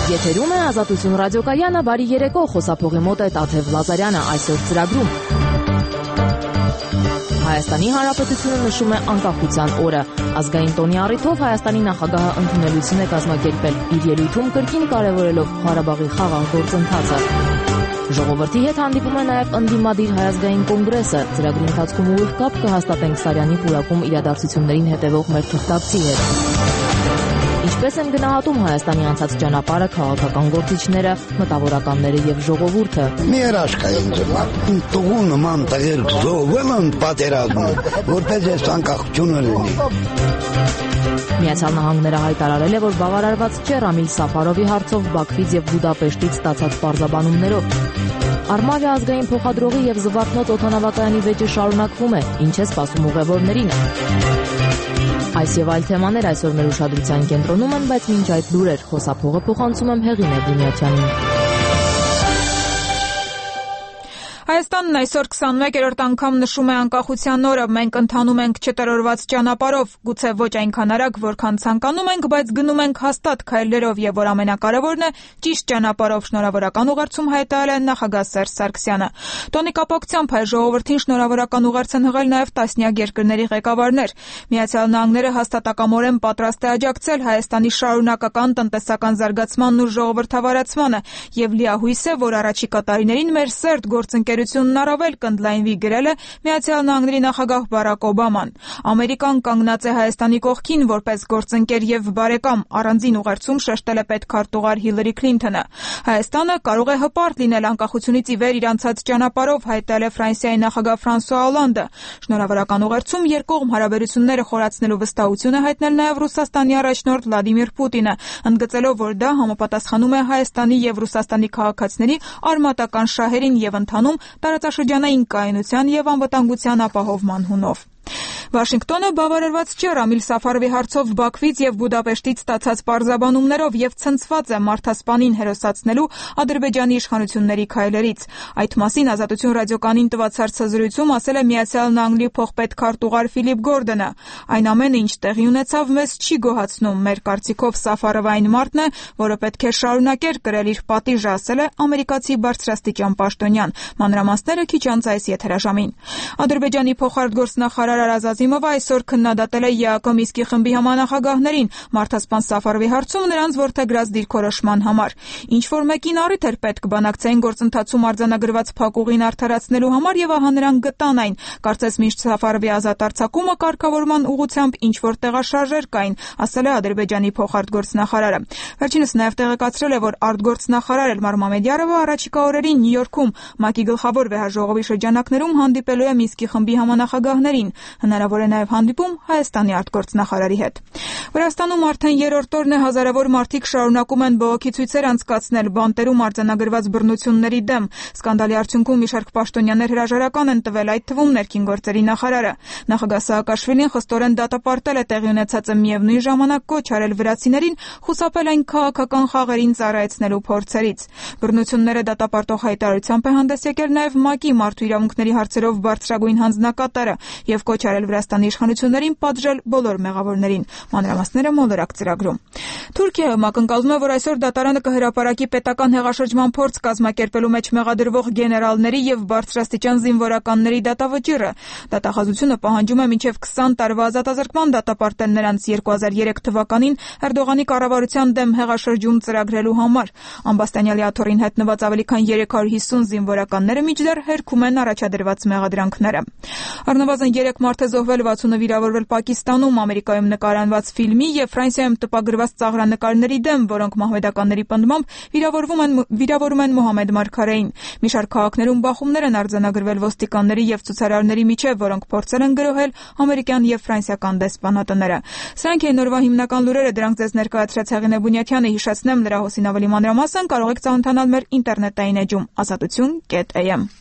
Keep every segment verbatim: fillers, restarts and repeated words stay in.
Եթերում է Ազատություն ռադիոկայանը, բարի երեկո, խոսափողի մոտ է Տաթև Լազարյանը, այսօր ծրագրում։ Հայաստանի Հանրապետությունը նշում է անկախության օրը։ Ազգային տոնի առիթով Հայաստանի նախագահը ընդունելություն է կազմակերպել, իր ելույթում կրկին կարևորելով Ղարաբաղի խաղաղ գործընթացը։ Ժողովրդի հետ հանդիպում է նաև ընդդիմադիր Հայազգային կոնգրեսը։ Ծրագրի ընթացքում ուղիղ կապ կհաստատենք Սարյանի պուրակում իրադարձություններին հետևող մեր թղթակցի հետ։ Ինչպես են գնահատում Հայաստանի անցած ճանապարհը քաղաքական գործիչները, մտավորականները եւ ժողովուրդը։ Մի երաշկային ձմակ, տուգու նման տղեր զոհվել են պատերազմում, որպես այս անկախությունը լինի։ Միացյալ Նահանգները հայտարարել է, որ բավարարված չէ Ռամիլ Սաֆարովի հարցով Բաքվից եւ Բուդապեշտից ստացած պարզաբանումներով։ Արմավի ազգային փոխադրողի եւ Զվարթնոց օդանավակայանի վեճը շարունակվում է, ինչ է սպասում ուղևորներին։ Այս եւ այլ թեմաներ այսօր մեր ուշադրության կենտրոնում են, բայց մինչ այդ լուրեր խոսափողը փոխանցում եմ Հեղինե Բունյաթյանին։ Հայաստանն այսօր քսանմեկերորդ անգամ նշում է անկախության օրը, մենք ընթանում ենք չտրորված ճանապարհով, գուցե ոչ այնքան արագ, որքան ցանկանում ենք, բայց գնում ենք հաստատ քայլերով եւ որ ամենակարևորն է, ճիշտ ճանապարհով շնորհավորական ուղերձում հայտարարել է նախագահ Սերժ Սարգսյանը։ Տոնի կապակցությամբ հայ ժողովրդին շնորհավորական ուղերձ են հղել նաեւ տասնյակ երկրների ղեկավարներ։ Միացյալ Նահանգները հաստատակամորեն պատրաստ է աջակցել Հայաստանի շարունակական տնտեսական զարգացմանն ու ժողովրդավարացմանը եւ լիահույս է, որ առաջիկա տարիներին մեր սերտ գործընկերությունն առավել կընդլայնվի, գրել է Միացյալ Նահանգների նախագահ Բարակ Օբաման։ Ամերիկան կանգնած է Հայաստանի կողքին որպես գործընկեր եւ բարեկամ, առանձին ուղերձում շեշտել է պետքարտուղար Հիլարի Քլինթոնը։ Հայաստանը կարող է հպարտ լինել անկախությունից ի վեր իր անցած ճանապարհով, հայտնել է Ֆրանսիայի նախագահ Ֆրանսուଆ Օլանդը։ Շնորհավորական ուղերձում երկկողմ հարաբերությունները խորացնելու վստահություն է հայտնել նաեւ Ռուսաստանի առաջնորդ Վլադիմիր Պուտինը, ընդգծելով, որ դա համապատասխանում է Հայաստանի եւ Ռուսաստանի քաղաքացիների արմատական շահերին եւ ընթանում տարածաշրջանային կայունության եւ անվտանգության ապահովման հունով։ Վաշինգտոնը բավարարված չէ Ռամիլ Սաֆարովի հարցով Բաքվից եւ Բուդապեշտից ստացած պարզաբանումներով եւ ցնցված է մարդասպանին հերոսացնելու Ադրբեջանի իշխանությունների քայլերից։ Այդ մասին Ազատություն ռադիոկայանին տված հարցազրույցում ասել է Միացյալ Նահանգների փոխպետքարտուղար Ֆիլիպ Գորդոնը։ Այն ամենը, ինչ տեղի ունեցավ, մեզ չի գոհացնում։ Մեր կարծիքով Սաֆարովը այն մարդն է, որը պետք է շարունակեր կրել իր պատիժը, ասել է ամերիկացի բարձրաստիճան պաշտոնյան։ Մանրամասները քիչ անց այս եթերաժամին։ Ադրբեջանի փոխարտգործնախարար Արազ Ազիմովը այսօր քննադատել է ԵԱԿ Միսկի խմբի համանախագահներին մարդասպան Սաֆարովի հարցում նրանց որդեգրած դիրքորոշման համար։ Ինչ որ մեկին առիթ էր պետք բանակցային գործընթացում արձանագրված փակուղին արդարացնելու համար եւ ահա նրանք գտան այն։ Կարծես միշտ Սաֆարովի ազատ արձակումը կարգավորման ուղղությամբ ինչ որ տեղաշարժեր կային, ասել է Ադրբեջանի փոխարտգործնախարարը։ Վերջինս նաեւ տեղեկացրել է, որ արտգործնախարար Էլմար Մամեդյարովը առաջիկա օրերին Նյու Յորքում ՄԱԿ-ի գլխավոր վեհաժողովի շրջանակներում հանդիպելու է Միսկի խմբի համանախագահներին։ Հնարավոր է նաև հանդիպում Հայաստանի արտգործնախարարի հետ։ Վրաստանում արդեն երրորդ օրն է հազարավոր մարդիկ շարունակում են բողոքի ցույցեր անցկացնել բանտերում արձանագրված բռնությունների դեմ։ Սկանդալի արդյունքում մի շարք պաշտոնյաներ հրաժարական են տվել, այդ թվում ներքին գործերի նախարարը։ Նախագահ Սաակաշվիլին խստորեն դատապարտել է տեղի ունեցածը, միևնույն ժամանակ կոչ արել վրացիներին խուսափել այն քաղաքական խաղերին ծառայեցնելու փորձերից։ Բռնությունները դատապարտող հայտարարությամբ է հանդես եկել նաև ՄԱԿ-ի մարդու իրավունքների հարցերով բարձրագույն հանձնակատարը եւ կոչ արել Վրաստանի իշխանություններին պատժել բոլոր մեղավորներին։ Մանրամասները մոլորակ ծրագրում։ Թուրքիայում ակնկալվում է, որ այսօր դատարանը կհրապարակի պետական հեղաշրջման փորձ կազմակերպելու մեջ մեղադրվող գեներալների եւ բարձրաստիճան զինվորականների դատավճիռը։ Դատախազությունը պահանջում է մինչեւ քսան տարվա ազատազրկման դատապարտել նրանց երկու հազար երեք թվականին Էրդողանի կառավարության դեմ հեղաշրջում ծրագրելու համար։ Ամբաստանյալի աթոռին հայտնված ավելի քան երեք հարյուր հիսուն զինվորականները մինչդեռ հերքում են առաջադրված մեղադրանքները։ Առնվազն երեք մարդ է զոհվել, վաթսունը վիրավորվել Պակիստանում, Ամերիկայում նկարահանված ֆիլմի եւ Ֆրանսիայում տպագրված ծաղրանկարների դեմ, որոնք մահմեդականների պնդմամբ վիրավորվում են վիրավորում են Մոհամեդ Մարգարեին։ Մի շարք քաղաքներում բախումներ են արձանագրվել ոստիկանների եւ ցուցարարների միջեւ, որոնք փորձել են գրոհել ամերիկյան եւ ֆրանսիական դեսպանատները։ Սրանք են նորվա հիմնական լուրերը, դրանք ձեզ ներկայացրեց Հեղինե Բունյաթյանը, հիշեցնեմ նրա հոսին ավելի մանրամասն կարող եք ծանոթանալ մեր ինտերնետային էջում ազատություն կետ էյ էմ։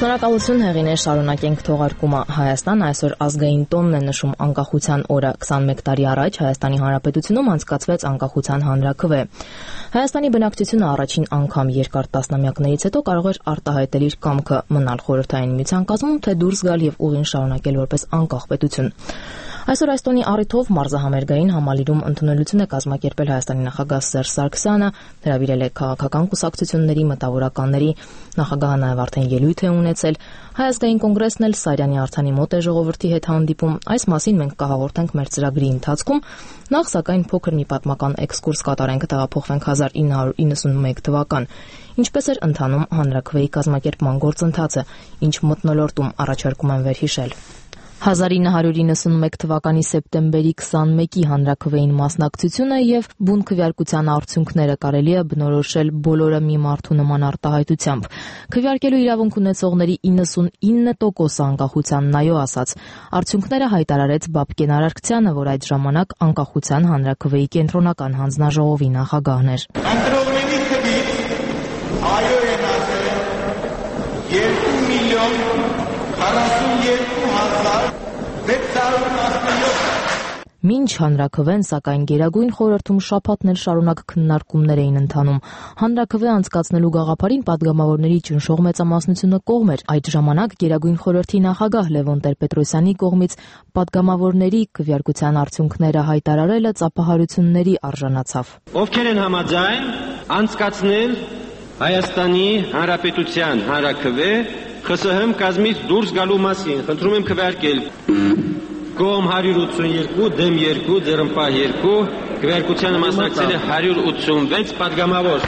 Շնորհակալություն հեղիներ, շարունակենք թողարկումը։ Հայաստան այսօր ազգային տոնն է նշում անկախության օրը։ քսանմեկ տարի առաջ Հայաստանի Հանրապետությունում անցկացվեց անկախության հանրաքվե։ Հայաստանի բնակչությունը առաջին անգամ երկար տասնամյակներից հետո կարող էր արտահայտել իր կամքը մնալ խորհրդային միության կազմում, թե դուրս գալ եւ ուղին շարունակել որպես անկախ պետություն։ Այսօր այս տոնի առիթով մարզահամերգային համալիրում ընդունելություն է կազմակերպել Հայաստանի նախագահ Սերժ Սարգսյանը, հրավիրել է քաղաքական կուսակցությունների մտավորականների, նախագահը նաև արդեն ելույթ է ունեցել։ Հայ ազգային կոնգրեսն էլ Սարյանի արձանի մոտ է ժողովրդի հետ հանդիպում։ Այս մասին մենք կհաղորդենք մեր ծրագրի ընթացքում։ Նախ սակայն փոքր մի պատմական էքսկուրս կատարենք, տեղափոխվենք հազար ինը հարյուր իննսունմեկ թվական։ Ինչպես էր ընթանում հանրաքվեի կազմակերպման գործընթացը, ինչ մթնոլորտում առաջարկում են վերհիշել։ հազար ինը հարյուր իննսունմեկ թվականի սեպտեմբերի քսանմեկի հանրաքվեին մասնակցությունը եւ բուն քվեարկության արդյունքները կարելի է բնորոշել բոլորը մի մարդու նման արտահայտությամբ։ Քվեարկելու իրավունք ունեցողների իննսունինը տոկոսը անկախության նայո ասաց։ Արդյունքները հայտարարեց Բաբկեն Արարքցյանը, որ այդ ժամանակ անկախության հանրաքվեի կենտրոնական հանձնաժողովի նախագահն էր։ Ընտրողների թվից այո են ասել երկու միլիոն քառասունյոթ հազար վեց հարյուր տասնյոթ։ Մինչ հանրաքվեն, սակայն Գերագույն խորհրդում շաբաթներ շարունակ քննարկումներ էին ընթանում։ Հանրաքվե անցկացնելու գաղափարին падգամավորների ճնշող մեծամասնությունը կողմ էր։ Այդ ժամանակ Գերագույն խորհրդի նախագահ Լևոն Տեր-Պետրոսյանի կողմից падգամավորների քվեարկության արդյունքները հայտարարելը ծափահարությունների արժանացավ։ Ովքեր են համաձայն անցկացնել Հայաստանի Հանրապետության հանրաքվե ԽՍՀՄ կազմից դուրս գալու մասին, խնդրում եմ քվեարկել։ Կողմ հարյուր ութսունյոթ, դեմ երկու, ձեռնպահ երկու, քվեարկությանը մասնակցել է հարյուր ութսունվեց падգամավոր։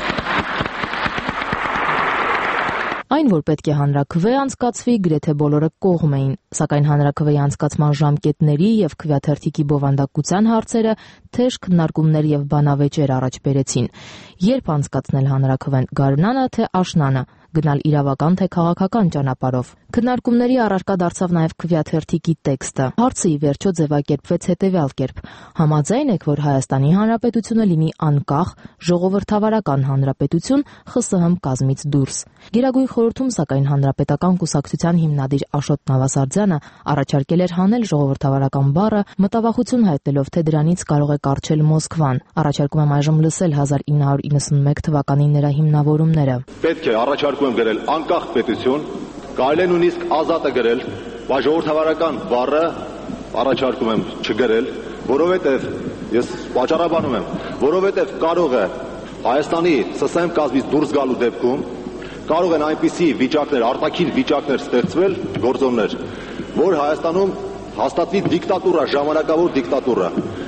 Այն, որ պետք է հանրաքվե անցկացվի, գրեթե բոլորը կողմ էին, սակայն հանրաքվեի անցկացման ժամկետների եւ քվեաթերթիկի բովանդակության հարցերը թեժ քննարկումներ եւ բանավեճեր առաջ բերեցին։ Երբ անցկացնել հանրաքվեն՝ գարնանը թե աշնանը, գնալ իրավական թե քաղաքական ճանապարհով։ Քննարկումների առարկա դարձավ նաև քվեաթերթիկի տեքստը։ Հարցը ի վերջո ձևակերպվեց հետևյալ կերպ. համաձայն եք, որ Հայաստանի Հանրապետությունը լինի անկախ, ժողովրդավարական հանրապետություն ԽՍՀՄ կազմից դուրս։ Գերագույն խորհրդում, սակայն հանրապետական կուսակցության հիմնադիր Աշոտ Նավասարդյանը առաջարկել էր հանել ժողովրդավարական բառը, մտավախություն հայտնելով, թե դրանից կարող է կառչել Մոսկվան։ Առաջարկում եմ այժմ լսել հազար ինը հարյուր իննսունմեկ թվականի նրա հիմնավորումները։ Պետք է առաջարկում եմ գրել անկախ պետություն, կարելի է նույնիսկ ազատ է գրել, բայց ժողովրդավարական բառը առաջարկում եմ չգրել, որովհետև ես պատճառաբանում եմ, որովհետև կարող է Հայաստանի ՍՍՄ կազմից դուրս գալու դեպքում կարող են այնպիսի վիճակներ, արտաքին վիճակներ ստեղծվել, գործոններ, որ Հայաստանում հաստատվի դիկտատուրա, ժամանակավոր դիկտատուրա։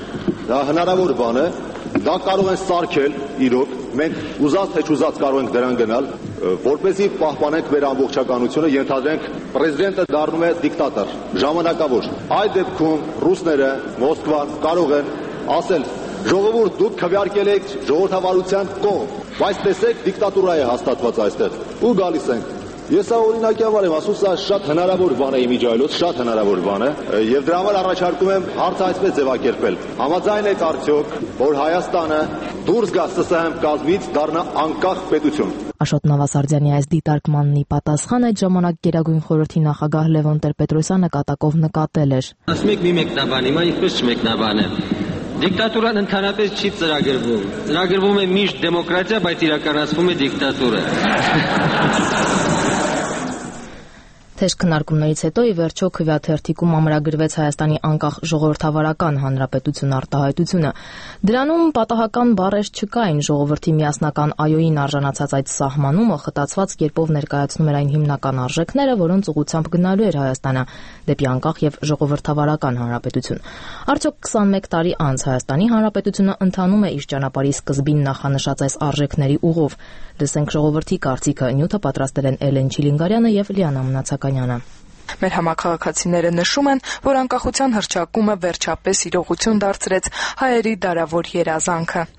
Դա հնարավոր բան է, դա կարող են սարքել իրոք, մենք ուզած թե չուզած կարող ենք դրան գնալ, որպեսզի պահպանենք մեր ամբողջականությունը, ենթադրենք պրեզիդենտը դառնում է դիկտատոր, ժամանակավոր։ Այդ դեպքում ռուսները, Մոսկվան կարող են ասել. ժողովուրդ, դուք քվեարկել եք ժողովրդավարության կողմ, բայց տեսեք դիկտատուրա է հաստատված այստեղ։ Ու գալիս ենք։ Ես սա օրինակի համար եմ ասում, սա շատ հնարավոր բան է իմիջայլոց, շատ հնարավոր բան է, եւ դրա համար առաջարկում եմ հարցը այսպես ձևակերպել։ Համաձայն եք արդյոք, որ Հայաստանը դուրս գա ՍՍՀՄ կազմից, դառնա անկախ պետություն։ Աշոտ Նավասարդյանի այս դիտարկմանն ի պատասխան այդ ժամանակ Գերագույն խորհրդի նախագահ Լևոն Տեր-Պետրոսյանը կատակով նկատել էր։ Ասում եք մի մեկնաբան, հիմա ինչպես չմեկնաբան է։ Դիկտատուրան ընդհանրապես չի ծրագրվում։ Ծրագրվում է միշտ դեմոկրատիա, բայց իրականացվում է դիկտատուրա։ Թեժ քննարկումներից հետո ի վերջո քվեաթերթիկում ամրագրվեց Հայաստանի անկախ ժողովրդավարական հանրապետություն արտահայտությունը։ Դրանում պատահական բառեր չկային, ժողովրդի միասնական այոյին արժանացած այդ սահմանումը խտացված կերպով ներկայացնում էր այն հիմնական արժեքները, որոնց ուղղությամբ գնալու էր Հայաստանը դեպի անկախ եւ ժողովրդավարական հանրապետություն։ Արդյոք քսանմեկ տարի անց Հայաստանի Հանրապետությունը ընթանում է իր ճանապարհի սկզբին նախանշած այս արժեքների ուղով։ Լսենք ժողովրդի կարծիքը, նյութը պատրաստել են Էլեն Չիլինգարյանը եւ Լիանա Մնացականյանը։ Մեր համակարգացիները նշում են, որ անկախության հռչակումը վերջապես իրողություն դարձրեց հայերի դարավոր երազանքը։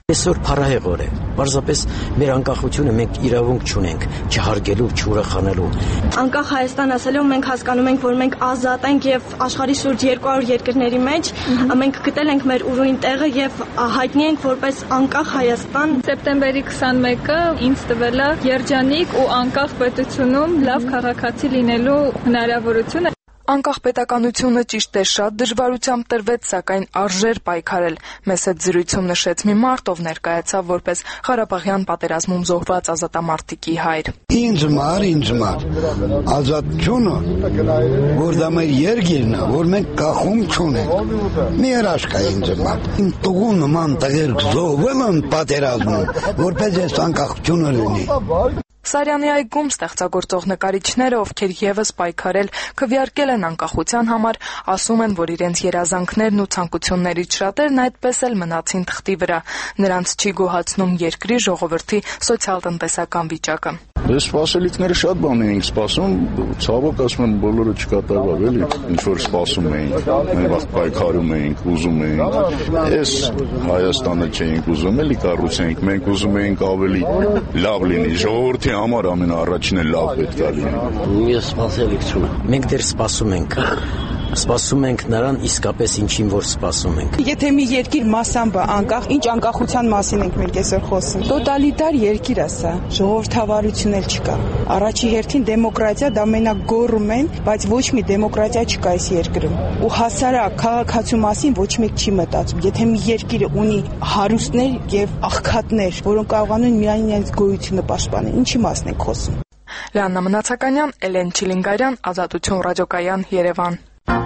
Այսօր փառահեղ է, պարզապես մեր անկախությունը մենք իրավունք չունենք չհարգելու, չուրախանելու։ Անկախ Հայաստան ասելով մենք հասկանում ենք, որ մենք ազատ ենք եւ աշխարհի շուրջ երկու հարյուր երկրների մեջ մենք գտել ենք մեր ուրույն տեղը եւ հայտնի ենք որպես անկախ Հայաստան։ Սեպտեմբերի քսանմեկը ինձ տվել է երջանիկ ու անկախ պետությունում լավ քաղաքացի լինելու հնարավորությունը։ Անկախ պետականությունը ճիշտ է շատ դժվարությամբ տրվեց, սակայն արժեր պայքարել։ Մեզ հետ զրույցում նշեց մի մարդ, ով ներկայացավ որպես Ղարաբաղյան պատերազմում զոհված ազատամարտիկի հայր։ Ինձ մար, ինձ մար, ազատությունը, որ դա մեր երկիրն է, որ մենք կախում չունենք։ Մի հրաշք է ինձ մար։ Իմ տղու նման տղեր զոհվել են պատերազմում, որպես այս անկախությունը լինի։ Սարյանի այգում ստեղծագործող նկարիչները, ովքեր եւս պայքարել, քվեարկել են անկախության համար, ասում են, որ իրենց երազանքներն ու ցանկություններից շատերն այդպես էլ մնացին թղթի վրա։ Նրանց չի գոհացնում երկրի ժողովրդի սոցիալ-տնտեսական վիճակը։ Ես սպասելիքները շատ բան էինք սպասում, ցավոք ասում եմ բոլորը չկատարվավ էլի, ինչ որ սպասում էինք, մեր վաղ պայքարում էինք, ուզում էինք։ Այս Հայաստանը չէինք ուզում էլի կառուցենք, մենք ուզում էինք ավելի լավ լինի, ժողովրդի համար ամենաառաջինը լավ պետք է լինի։ Ես սպասելիք չունեմ։ Մենք դեռ սպասում ենք։ Սպասում ենք նրան իսկապես ինչին որ սպասում ենք։ Եթե մի երկիր մասամբ անկախ, ինչ անկախության մասին ենք մենք այսօր խոսում։ Տոտալիտար երկիր է սա, ժողովրդավարություն էլ չկա։ Առաջի հերթին դեմոկրատիա դա մենակ գոռում են, բայց ոչ մի դեմոկրատիա չկա այս երկրում։ Ու հասարակ քաղաքացու մասին ոչ մեկ չի մտածում։ Եթե մի երկիրը ունի հարուստներ եւ աղքատներ, որոնք կարողանում են միայն իրենց գոյությունը պաշտպանել, ինչի մասն ենք խոսում։ Լիաննա Մնացականյան, Էլեն Չիլինգարյան, Ազատություն ռադիոկայան, Երևան։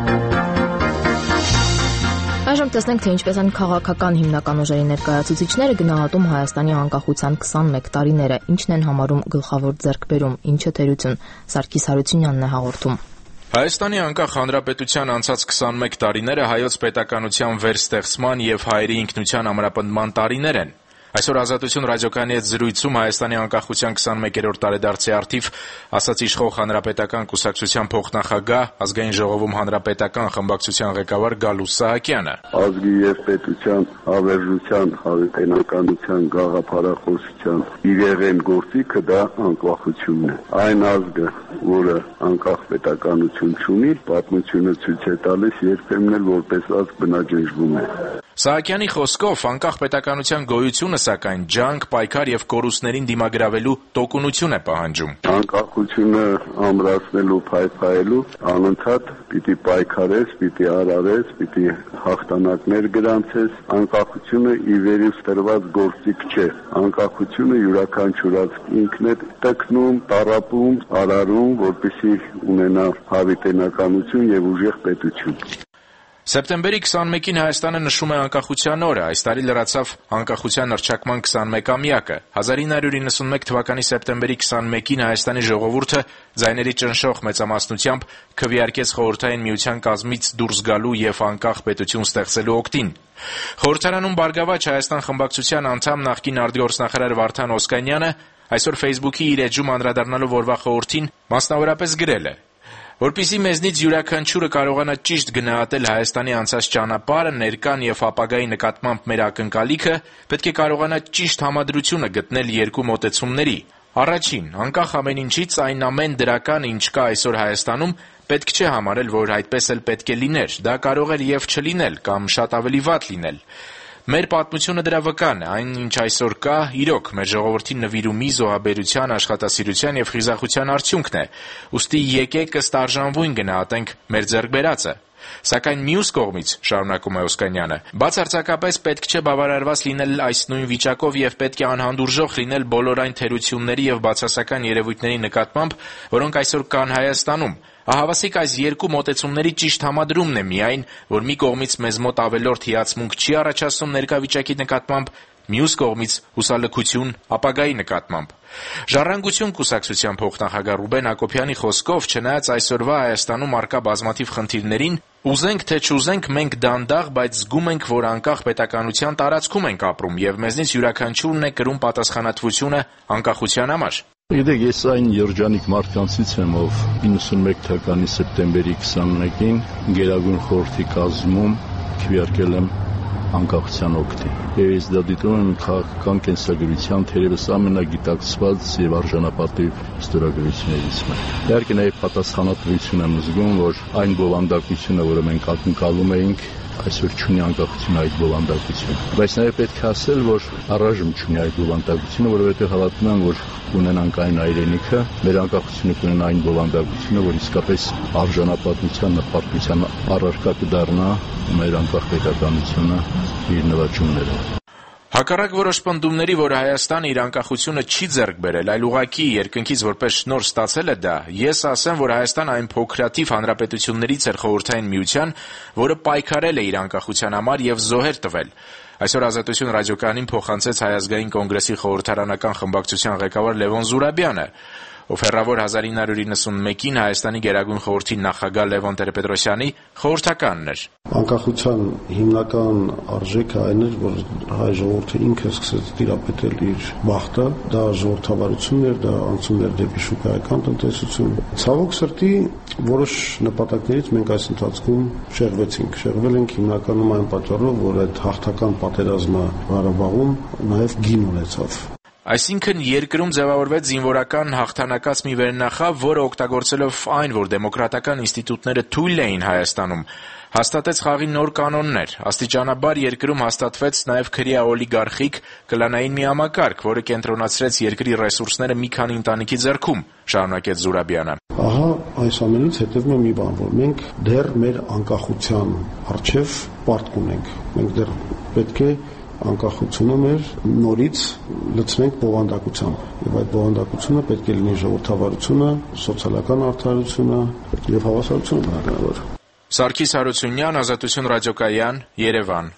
Այժմ տեսնենք, թե ինչպես են քաղաքական հիմնական ուժերի ներկայացուցիչները գնահատում Հայաստանի անկախության քսանմեկ տարիները, ինչն են համարում գլխավոր ձեռքբերում, ինչը թերություն։ Սարգիս Հարությունյանն է հաղորդում։ Հայաստանի անկախ հանրապետության անցած քսանմեկ տարիները հայոց պետականության վերստեղծման եւ հայերի ինքնության ամրապնդման տարիներ են։ Այսօր Ազատություն ռադիոկայանի հետ զրույցում Հայաստանի անկախության քսանմեկերորդ տարեդարձի առթիվ ասաց իշխող հանրապետական կուսակցության փոխնախագահ, Ազգային ժողովում հանրապետական խմբակցության ղեկավար Գալուս Սահակյանը։ Ազգի եւ պետության հավերժության, հավիտենականության, գաղափարախոսության իրեղեն գործիքը դա անկախությունն է։ Այն ազգը, որը անկախ պետականություն չունի, պատմությունը ցույց է տալիս երբեմն էլ որպես ազգ բնաջնջվում է։ Սահակյանի խոսքով անկախ պետականության գոյությունը սակայն ջանք, պայքար եւ կորուստներին դիմագրավելու տոկունություն է պահանջում։ Անկախությունը ամրացնելու, փայփայելու անընդհատ պիտի պայքարես, պիտի արարես, պիտի հաղթանակներ գրանցես։ Անկախությունը ի վերից տրված գործիք չէ։ Անկախությունը յուրաքանչյուրած ինքն է տկնում, տառապում, արարում, որպեսզի ունենա հավիտենականություն եւ ուժեղ պետություն։ Սեպտեմբերի քսանմեկին Հայաստանը նշում է անկախության օրը, այս տարի լրացավ անկախության հռչակման քսանմեկամյակը։ հազար ինը հարյուր իննսունմեկ թվականի սեպտեմբերի քսանմեկին Հայաստանի ժողովուրդը ձայների ճնշող մեծամասնությամբ քվեարկեց Խորհրդային Միության կազմից դուրս գալու եւ անկախ պետություն ստեղծելու օգտին։ Խորհրդարանում «Բարգավաճ Հայաստան» խմբակցության անդամ նախկին արտգործնախարար Վարդան Օսկանյանը այսօր Facebook-ի իր էջում անդրադառնալով օրվա խորհրդին մասնավորապես գրել է. Որպեսզի մեզնից յուրաքանչյուրը կարողանա ճիշտ գնահատել Հայաստանի անցած ճանապարհը, ներկան եւ ապագայի նկատմամբ մեր ակնկալիքը, պետք է կարողանա ճիշտ համադրությունը գտնել երկու մոտեցումների։ Առաջին, անկախ ամեն ինչից այն ամեն դրական, ինչ կա այսօր Հայաստանում, պետք չէ համարել, որ այդպես էլ պետք է լիներ։ Դա կարող էր եւ չլինել կամ շատ ավելի վատ լինել։ Մեր պատմությունը դրա վկան է, այն ինչ այսօր կա, իրոք մեր ժողովրդի նվիրումի, զոհաբերության, աշխատասիրության եւ խիզախության արդյունքն է։ Ուստի եկեք ըստ արժանվույն գնահատենք մեր ձեռք բերածը։ Սակայն մյուս կողմից, շարունակում է Օսկանյանը, բացարձակապես պետք չէ բավարարված լինել այս նույն վիճակով եւ պետք է անհանդուրժող լինել բոլոր այն թերությունների եւ բացասական երևույթների նկատմամբ, որոնք այսօր կան Հայաստանում։ Ահավասիկ այս երկու մոտեցումների ճիշտ համադրումն է միայն, որ մի կողմից մեզ մոտ ավելորդ հիացմունք չի առաջացնում ներկա վիճակի նկատմամբ, մյուս կողմից հուսալքություն ապագայի նկատմամբ։ Ժառանգություն կուսակցության փոխնախագահ Ռուբեն Հակոբյանի խոսքով, չնայած այսօրվա Հայաստանում առկա բազմաթիվ խնդիրներին, ուզենք թե չուզենք մենք դանդաղ, բայց զգում ենք, որ անկախ պետականության տարածքում ենք ապրում եւ մեզնից յուրաքանչյուրն է կրում պատասխանատվությունը անկախության համար։ Գիտեք, ես այն երջանիկ մարդկանցից եմ, ով իննսունմեկ թվականի սեպտեմբերի քսանմեկին Գերագույն խորհրդի կազմում քվեարկել եմ անկախության օգտի։ Եվ ես դա դիտում եմ քաղաքական կենսագրության թերևս ամենագիտակցված եւ արժանապատիվ ստորագրություններից մեկը։ Իհարկե նաեւ պատասխանատվություն եմ զգում, որ այն բովանդակությունը, որը մենք ակնկալում էինք, այսօր չունի անկախություն այդ բովանդակությունը։ Բայց նաև պետք է ասել, որ առայժմ չունի այդ բովանդակությունը, որովհետև հավատում եմ, որ ունենանք այն այրենիքը, մեր անկախությունը կունենա այն բովանդակությունը, որ իսկապես արժանապատվության, նպատության առարկա կդառնա մեր անկախ պետականությունը իր նվաճումներով։ Հակառակ որոշ պնդումների, որ Հայաստանը իր անկախությունը չի ձեռք բերել, այլ ուղղակի երկնքից որպես շնորհ ստացել է դա, ես ասեմ, որ Հայաստանը այն փոքրաթիվ հանրապետություններից էր Խորհրդային Միության, որը պայքարել է իր անկախության համար եւ զոհեր տվել։ Այսօր Ազատություն ռադիոկայանին փոխանցեց Հայ ազգային կոնգրեսի խորհրդարանական խմբակցության ղեկավար Լևոն Զուրաբյանը, ով հեռավոր հազար ինը հարյուր իննսունմեկին Հայաստանի Գերագույն խորհրդի նախագահ Լևոն Տեր-Պետրոսյանի խորհրդականն էր։ Անկախության հիմնական արժեքը այն էր, որ հայ ժողովուրդը ինքը սկսեց տիրապետել իր բախտը, դա ժողովրդավարությունն էր, դա անցումն էր դեպի շուկայական տնտեսություն։ Ցավոք սրտի որոշ նպատակներից մենք այս ընթացքում շեղվեցինք։ Շեղվել ենք հիմնականում այն պատճառով, որ այդ հաղթական պատերազմը Ղարաբաղում նաև գին ունեցավ։ Այսինքն երկրում ձևավորվեց զինվորական հաղթանակած մի վերնախավ, որը օգտագործելով այն, որ դեմոկրատական ինստիտուտները թույլ էին Հայաստանում, հաստատեց խաղի նոր կանոններ։ Աստիճանաբար երկրում հաստատվեց նաև քրեա օլիգարխիկ կլանային մի համակարգ, որը կենտրոնացրեց երկրի ռեսուրսները մի քանի ընտանիքի ձեռքում, շարունակեց Զուրաբյանը։ Ահա այս ամենից հետևում է մի բան, որ մենք դեռ մեր անկախության առջև պարտք ունենք։ Մենք դեռ պետք է անկախությունը մեր նորից լցնենք բովանդակությամբ, եւ այդ բովանդակությունը պետք է լինի ժողովրդավարությունը, սոցիալական արդարությունը եւ հավասարությունը բնականաբար։ Սարգիս Հարությունյան, Ազատություն ռադիոկայան, Երևան։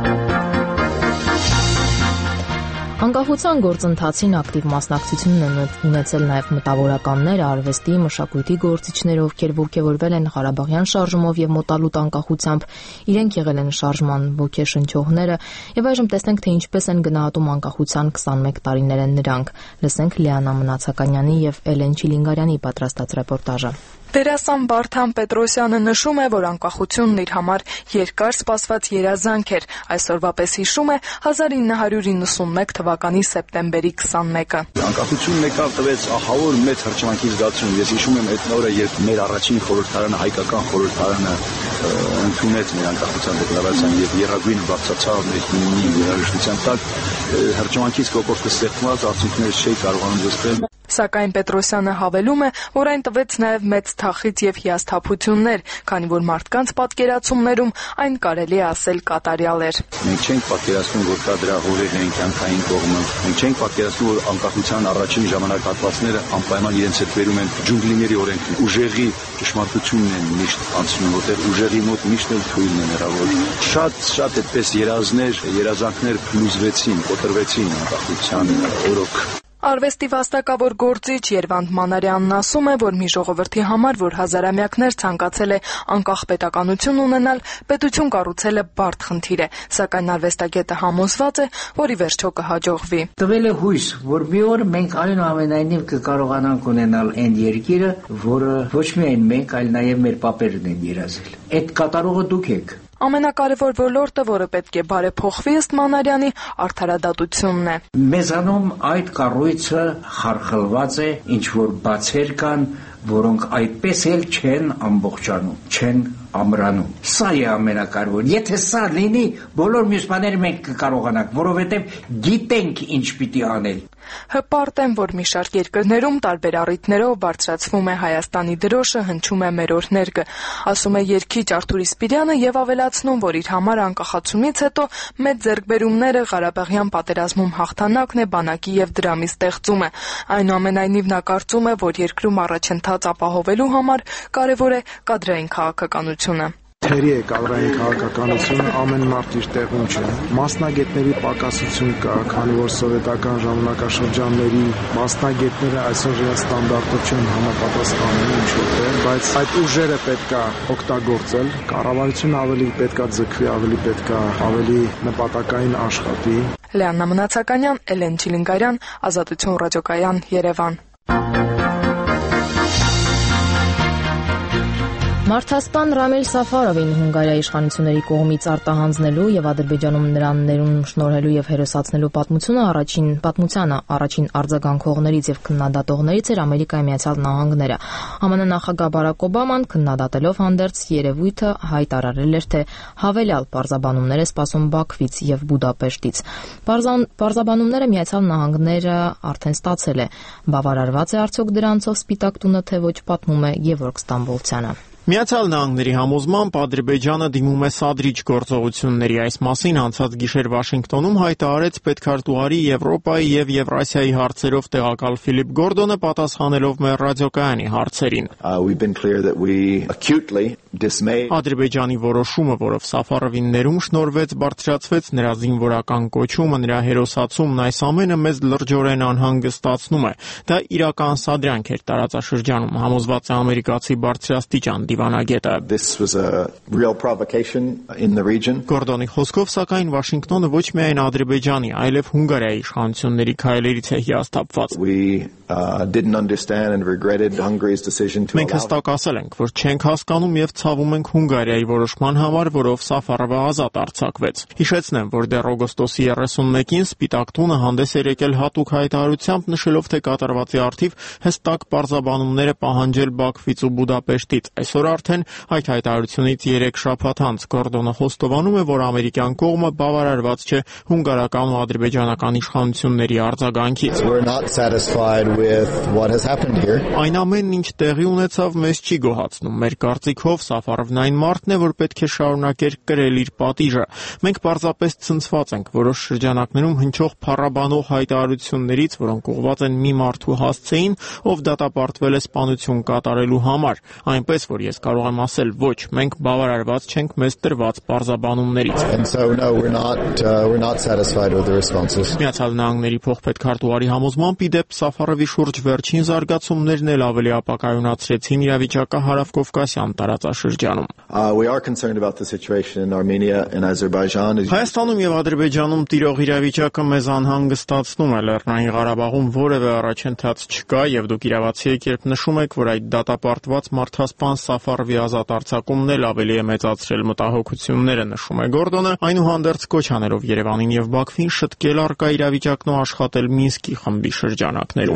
Անկախության գործընթացին ակտիվ մասնակցություն են ունեցել նաև մտավորականներ, արվեստի, մշակույթի գործիչներ, ովքեր ոգևորվել են Ղարաբաղյան շարժումով եւ մոտալուտ անկախությամբ, իրենք եղել են շարժման ոգեշնչողները, եւ այժմ տեսնենք, թե ինչպես են գնահատում անկախության քսանմեկ տարիները նրանք։ Լսենք Լիանա Մնացականյանի եւ Էլեն Չիլինգարյանի պատրաստած ռեպորտաժը։ Դերասան Բարթան Պետրոսյանը նշում է, որ անկախությունն իր համար երկար սպասված երազանք էր, այսօրվա պես հիշում է հազար ինը հարյուր իննսունմեկ թվականի սեպտեմբերի քսանմեկը։ Անկախությունն եկավ տվեց ահավոր մեծ հրճվանքի զգացում։ Ես հիշում եմ այդ օրը, երբ մեր առաջին խորհրդարանը, հայկական խորհրդարանը ընդունեց մեր անկախության դեկլարացիան եւ Եռագույնը բացացավ մեր հիմնի երաժշտության տակ, հրճվանքից կոկորդը ստեղծված արդյունքները չէի կարողանում զսպել։ Սակայն Պետրոսյանը հավելում է, որ այն տվեց նաև մեծ թախիծ եւ հիասթափություններ, քանի որ մարդկանց պատկերացումներում այն կարելի է ասել կատարյալ էր։ Մենք չենք պատկերացնում, որ կա դրա հորերն են կյանքային կողմը։ Մենք չենք պատկերացնում, որ անկախության առաջին ժամանակահատվածները անպայման իրենց հետ բերում են ջունգլիների օրենքն, ուժեղի ճշմարտությունն են միշտ անցնում, որտեղ ուժեղի մոտ միշտ էլ թույլն է հնարավոր։ Շատ շատ այդպես երազներ, երազանքներ փլուզվեցին, կոտրվեցին անկախության օրոք։ Արվեստի վաստակավոր գործիչ Երվանդ Մանարյանն ասում է, որ մի ժողովրդի համար, որ հազարամյակներ ցանկացել է անկախ պետականություն ունենալ, պետություն կառուցելը բարդ խնդիր է, սակայն արվեստագետը համոզված է, որ ի վերջո կհաջողվի։ Տվել է հույս, որ մի օր մենք այնուամենայնիվ կկարողանանք ունենալ այն երկիրը, որը ոչ միայն մենք, այլ նաև մեր պապերն են երազել։ Այդ կատարողը դուք եք։ Ամենակարևոր ոլորտը, որը պետք է բարեփոխվի ըստ Մանարյանի, արդարադատությունն է։ Մեզանում այդ կառույցը խարխլված է, ինչ որ բացեր կան, որոնք այդպես էլ չեն ամբողջանում, չեն ամրանում։ Սա է ամենակարևորը։ Եթե սա լինի, բոլոր մյուս բաները մենք կկարողանանք, որովհետև գիտենք ինչ պիտի անել։ Հպարտ եմ, որ մի շարք երկրներում տարբեր առիթներով բարձրացվում է Հայաստանի դրոշը, հնչում է մեր օրհներգը, ասում է երգիչ Արթուր Իսպիրյանը եւ ավելացնում, որ իր համար անկախացումից հետո մեծ ձեռքբերումները Ղարաբաղյան պատերազմում հաղթանակն է, բանակի եւ դրամի ստեղծումը։ Այնուամենայնիվ նա կարծում է, որ երկրում առաջընթաց ապահովելու համար կարևոր է կադրային քաղաքականությունը։ Թերի է կադրային քաղաքականությունը, ամեն մարդ իր տեղում չէ։ Մասնագետների պակասություն կա, քանի որ սովետական ժամանակաշրջանների մասնագետները այսօր իրենց ստանդարտով չեն համապատասխանում ինչ որտեղ, բայց այդ ուժերը պետք է օգտագործել, կառավարությունը ավելի պետք է ձգվի, ավելի պետք է ավելի նպատակային աշխատի։ Լիանա Մնացականյան, Էլեն Չիլինգարյան, Ազատություն ռադիոկայան, Երևան։ Մարդասպան Ռամիլ Սաֆարովին Հունգարիայի իշխանությունների կողմից արտահանձնելու եւ Ադրբեջանում նրան ներում շնորհելու եւ հերոսացնելու պատմությունը առաջին պատմությանը առաջին արձագանքողներից եւ քննադատողներից էր Ամերիկայի Միացյալ Նահանգները։ ԱՄՆ նախագահ Բարակ Օբաման քննադատելով հանդերձ երևույթը հայտարարել էր, թե հավելյալ պարզաբանումներ է սպասում Բաքվից եւ Բուդապեշտից։ Պարզաբանումները Միացյալ Նահանգները արդեն ստացել է։ Բավարարված է արդյոք դրանցով Սպիտակ տունը, թե ոչ, պատմում է Գևորգ Ստամբոլցյանը։ Միացյալ Նահանգների համոզմամբ Ադրբեջանը դիմում է սադրիչ գործողությունների։ Այս մասին անցած գիշեր Վաշինգտոնում հայտարարեց պետքարտուղարի Եվրոպայի եւ Եվրասիայի հարցերով տեղակալ Ֆիլիպ Գորդոնը, պատասխանելով մեր ռադիոկայանի հարցերին։ Ադրբեջանի որոշումը, որով Սաֆարովին ներում շնորհվեց, բարձրացվեց նրա զինվորական կոչումը, նրա հերոսացումն, այս ամենը մեզ լրջորեն անհանգստացնում է։ Դա իրական սադրանք էր տարածաշրջանում, համոզված է ամերիկացի բարձրաստիճան դիվանագետը։ Գորդոնի խոսքով, սակայն Վաշինգտոնը ոչ միայն Ադրբեջանի, այլև Հունգարիայի իշխանությունների քայլերից է հիասթափված։ Մենք հստակ ասել ենք, որ չենք հասկանում եւ ցավում ենք Հունգարիայի որոշման համար, որով Սաֆարովը ազատ արձակվեց։ Հիշեցնեմ, որ դեռ օգոստոսի երեսունմեկին Սպիտակ տունը հանդես էր եկել հատուկ հայտարարությամբ, նշելով, թե կատարվածի առթիվ հստակ պարզաբանումներ է պահանջել Բաքվից ու Բուդապեշտից։ Այսօր արդեն այդ հայտարարությունից երեք շաբաթ անց Գորդոնը խոստովանում է, որ ամերիկյան կողմը բավարարված չէ հունգարական ու ադրբեջանական իշխանությունների արձագանքից։ Այն ամենն, ինչ տեղի ունեցավ, մեզ չի գոհացնում։ Մեր կարծիքով Սաֆարովն այն մարդն է, որ պետք է շարունակեր կրել իր պատիժը։ Մենք պարզապես ցնցված ենք որոշ շրջանակներում հնչող փառաբանող հայտարարություններից, որոնք ուղղված են մի մարդու հասցեին, ով դատապարտվել է սպանություն կատարելու համար, այնպես որ ես կարող եմ ասել ոչ, մենք բավարարված չենք մեզ տրված պարզաբանումներից։ Միացյալ Նահանգների փոխպետքարտուղարի համոզմամբ, ի դեպ, Սաֆարովի շուրջ վերջին զարգացումներն էլ ավելի ապակայունացրեցին իրավիճակը հարավկովկասյան տարածաշրջանում։ Հայաստանում եւ Ադրբեջանում տիրող իրավիճակը մեզ անհանգստացնում է։ Լեռնային Ղարաբաղում որևէ առաջընթաց չկա եւ դուք իրավացի եք, երբ նշում եք, որ այդ դատապարտված մարդասպան Սաֆարովի ազատ արձակումն էլ ավելի է մեծացրել մտահոգությունները, նշում է Գորդոնը, այնուհանդերձ կոչ աներով Երևանին եւ Բաքվին շտկել առկա իրավիճակն ու աշխատել Մինսկի խմբի շրջանակներում։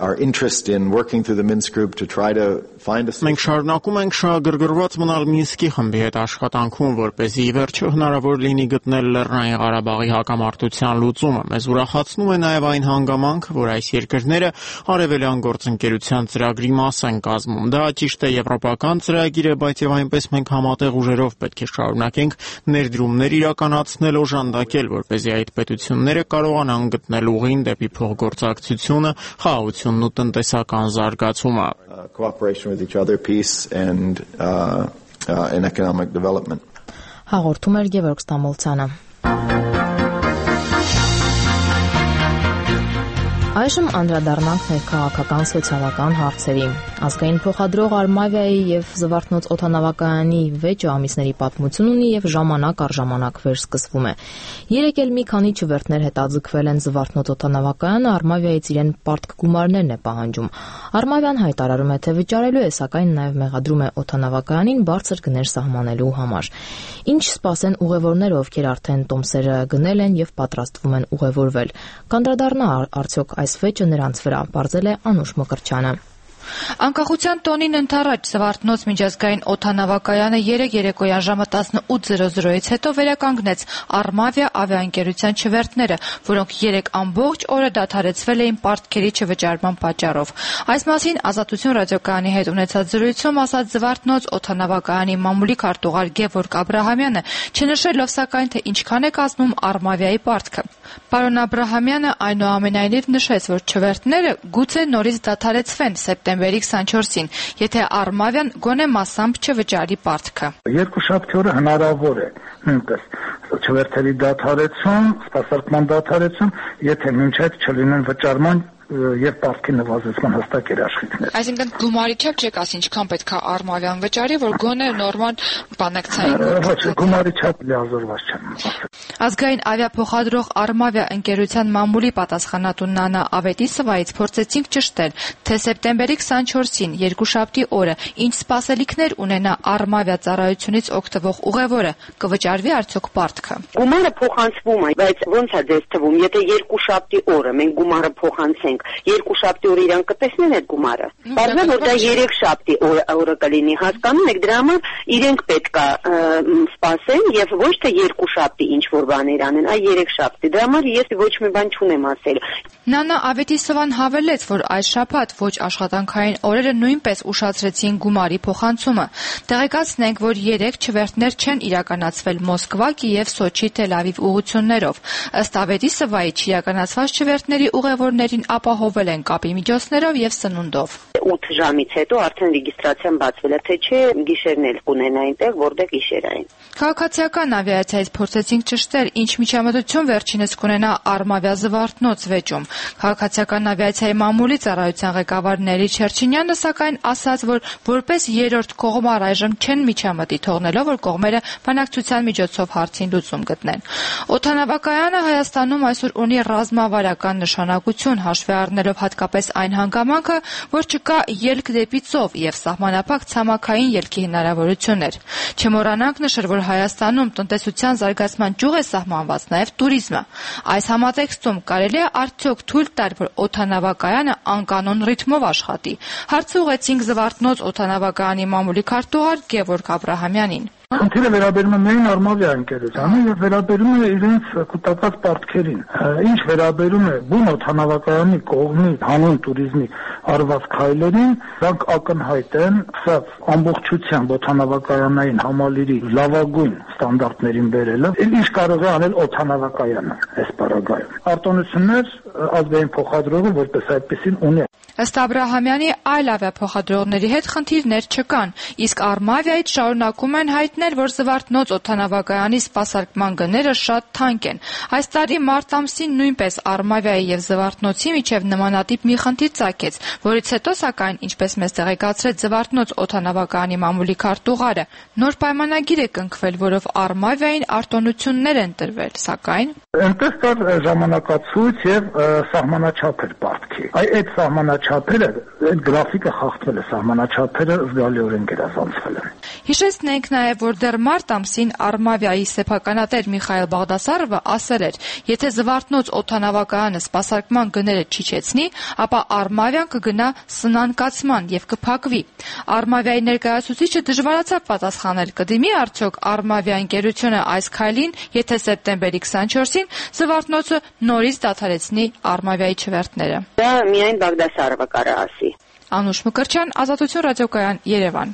Մենք շարունակում ենք շահագրգռված մնալ Մինսկի խմբի հետ աշխատանքում, որպեսզի ի վերջո հնարավոր լինի գտնել Լեռնային Ղարաբաղի հակամարտության լուծումը։ Մեզ ուրախացնում է նաև այն հանգամանքը, որ այս երկրները արևելյան գործընկերության ծրագրի մաս են կազմում։ Դա ճիշտ է եվրոպական ծրագիր է, բայց եւ այնպես մենք համատեղ ուժերով պետք է շարունակենք ներդրումներ իրականացնել, օժանդակել, որպեսզի այդ պետությունները կարողանան գտնել ուղին դեպի փոխգործակցությունը, խաղաղությունն ու տնտեսական զարգացումը։ Հաղորդում էր Գևորգ Ստամբոլցյանը։ Այժմ անդրադառնանք ներքաղաքական սոցիալական հարցերի։ Ազգային փոխադրող Արմավիայի եւ Զվարթնոց օդանավակայանի վեց ամիսների պատմություն ունի եւ ժամանակ առ ժամանակ վերսկսվում է։ Երեք էլ մի քանի չվերթներ հետաձգվել են Զվարթնոց օդանավակայանը, Արմավիայից իրեն պարտք գումարներն է պահանջում։ Արմավիան հայտարարում է, թե վճարելու է, սակայն նաեւ մեղադրում է օդանավակայանին բարձր գներ սահմանելու համար։ Ինչ սպասեն ուղևորները, ովքեր արդեն տոմսերը գնել են եւ պատրաստվում են ուղևորվել։ Կանդրադառնա արդյոք այս վեճը նրանց վրա, պարզել է Անուշ Մկրտչյանը։ Անկախության տոնին ընդառաջ Զվարթնոց միջազգային օդանավակայանը երեկ երեկոյան ժամը տասնութ զրո զրոից հետո վերականգնեց Արմավիա ավիաընկերության չվերթները, որոնք երեկ ամբողջ օրը դադարեցվել էին պարտքերի չվճարման պատճառով։ Այս մասին Ազատություն ռադիոկայանի հետ ունեցած զրույցում ասաց Զվարթնոց օդանավակայանի մամուլի քարտուղար Գևորգ Աբրահամյանը, չնշելով սակայն, թե ինչքան է կազմում Արմավիայի պարտքը։ Պարոն Աբրահամյանը այնուամենայնիվ նշեց, որ չվերթները գուցե նորից դադարեցվեն սեպտեմբերի քսանչորսին, եթե Արմավիան գոնե մասամբ չվճարի պարտքը։ Երկուշաբթի օրը հնարավոր է նույնպես չվերթերի դադարեցում, սպասարկման դադարեցում, եթե մինչ այդ չլինեն վճարման եւ պարտքի նվազեցման հստակ երաշխիքներ։ Այսինքն գումարի չափ չեք ասի ինչքան պետք է Արմավյան վճարի, որ գոնե նորմալ բանակցային։ Ոչ, գումարի չափ լիազորված չեմ։ Ազգային ավիափոխադրող Արմավիա ընկերության մամուլի պատասխանատու Նանա Ավետիսովայից փորձեցինք ճշտել, թե սեպտեմբերի քսանչորսին երկուշաբթի օրը ինչ սպասելիքներ ունենա Արմավիա ծառայությունից օգտվող ուղևորը, կվճարվի արդյոք պարտքը։ Գումարը փոխանցվում է, բայց ոնց է ձեզ թվում, եթե երկուշաբթի օրը մենք գումարը փոխանցենք, երկուշաբթի օրը իրան կտեսնեն այդ գումարը։ Բարձր որ դա երեքշաբթի օրը կլինի, հասկանում եք, դրա համար իրենք պետք է սպասեն եւ ոչ թե երկուշաբթի ինչ որ բաներ անեն, այլ երեքշաբթի։ Դրա համար ես ոչ մի բան չունեմ ասել։ Նանա Ավետիսովան հավելեց, որ այս շաբաթ ոչ աշխատանքային օրերը նույնպես ուշացրեցին գումարի փոխանցումը։ Տեղեկացնենք, որ երեք չվերթներ չեն իրականացվել Մոսկվա, Կիև, Սոչի, Թել-Ավիվ ուղղություններով։ Ըստ Ավետիսովայի չիրականացված չվերթների ուղևորներին ապահովել են կապի միջոցներով եւ սնունդով։ ութ ժամից հետո արդեն ռեգիստրացիան բացվել է, թե չէ գիշերն էլ կունեն այնտեղ, որտեղ գիշերային։ Քաղաքացիական ավիացիայից փորձեցինք ճշտել, ինչ միջամտություն վերջինս կունենա Արմավիա զվարթնոց վեճում։ Քաղաքացիական ավիացիայի մամուլի ծառայության ղեկավար Նելի Չերչինյանը սակայն ասաց, որ որպես երրորդ կողմար այժմ չեն միջամտի, թողնելով, որ կողմերը բանակցության միջոցով հարցին լուծում գտնեն։ Օդանավակայանը Հայաստանում այսօր ունի ռազմավարական նշանակություն, հաշվի առնելով հատկապես այն հանգամանքը, որ չկա ելք դեպի ծով եւ սահմանափակ ցամաքային ելքի հնարավորություններ։ Չմոռանանք նշել, որ Հայաստանում տնտեսության զարգացման ճյուղ է սահմանված նաեւ տուրիզմը։ Այս համատեքստում կարելի է արդյոք թույլ տալ, որ օդանավակայանը անկանոն ռիթմով աշխատի։ Հարցը ուղղեցինք Զվարթնոց օդանավակայանի մամուլի քարտուղար Գևորգ Աբրահամյանին։ Խնդիրը վերաբերում է միայն Արմավիա ընկերությանը եւ վերաբերում է իրենց կուտակած պարտքերին։ Ինչ վերաբերում է բուն օդանավակայանի կողմի հանուն տուրիզմի արված քայլերին, դրանք ակնհայտ են, ասած ամբողջությամբ օդանավակայանային համալիրի լավագույն ստանդարտներին բերելով, ինչ կարող է անել օդանավակայանը այս պարագայում։ Արտոնություններ ազգային փոխադրողը որպես այդպեսին ունի։ Ըստ Աբրահամյանի այլ ավիափոխադրողների հետ խնդիրներ չկան, իսկ Արմավիայից շարունակում են հայտնել, որ Զվարթնոց օդանավակայանի սպասարկման գները շատ թանկ են։ Այս տարի մարտ ամսին նույնպես Արմավիայի եւ Զվարթնոցի միջև նմանատիպ մի խնդիր ծագեց, որից հետո սակայն, ինչպես մեզ տեղեկացրեց Զվարթնոց օդանավակայանի մամուլի քարտուղարը, նոր պայմանագիր է կնքվել, որով Արմավիային արտոնություններ են տրվել, սակայն այնտեղ կար ժամանակացույց եւ սահմանաչափ էր պարտքի։ Այ այդ սահմանաչափերը, այդ գրաֆիկը խախտվել է, սահմանաչափերը զգալիորեն գերազանցվել են։ Հիշեցնենք նաեւ, որ դեռ մարտ ամսին Արմավիայի սեփականատեր Միխայել Բաղդասարովը ասել էր, եթե Զվարթնոց օդանավակայանը սպասարկման գները չիջեցնի, ապա Արմավիան կգնա սնանկացման եւ կփակվի։ Արմավիայի ներկայացուցիչը դժվարացավ պատասխանել, կդիմի արդյոք Արմավիա ընկերությունը այս քայլին, եթե սեպտեմբերի քսանչորսին Զվարթնոցը նորից դադարեցնի Արմավիայի չվերթները։ Դա միայն Բաղդասարովը կարա ասի։ Անուշ Մկրտչյան, Ազատություն ռադիոկայան, Երևան։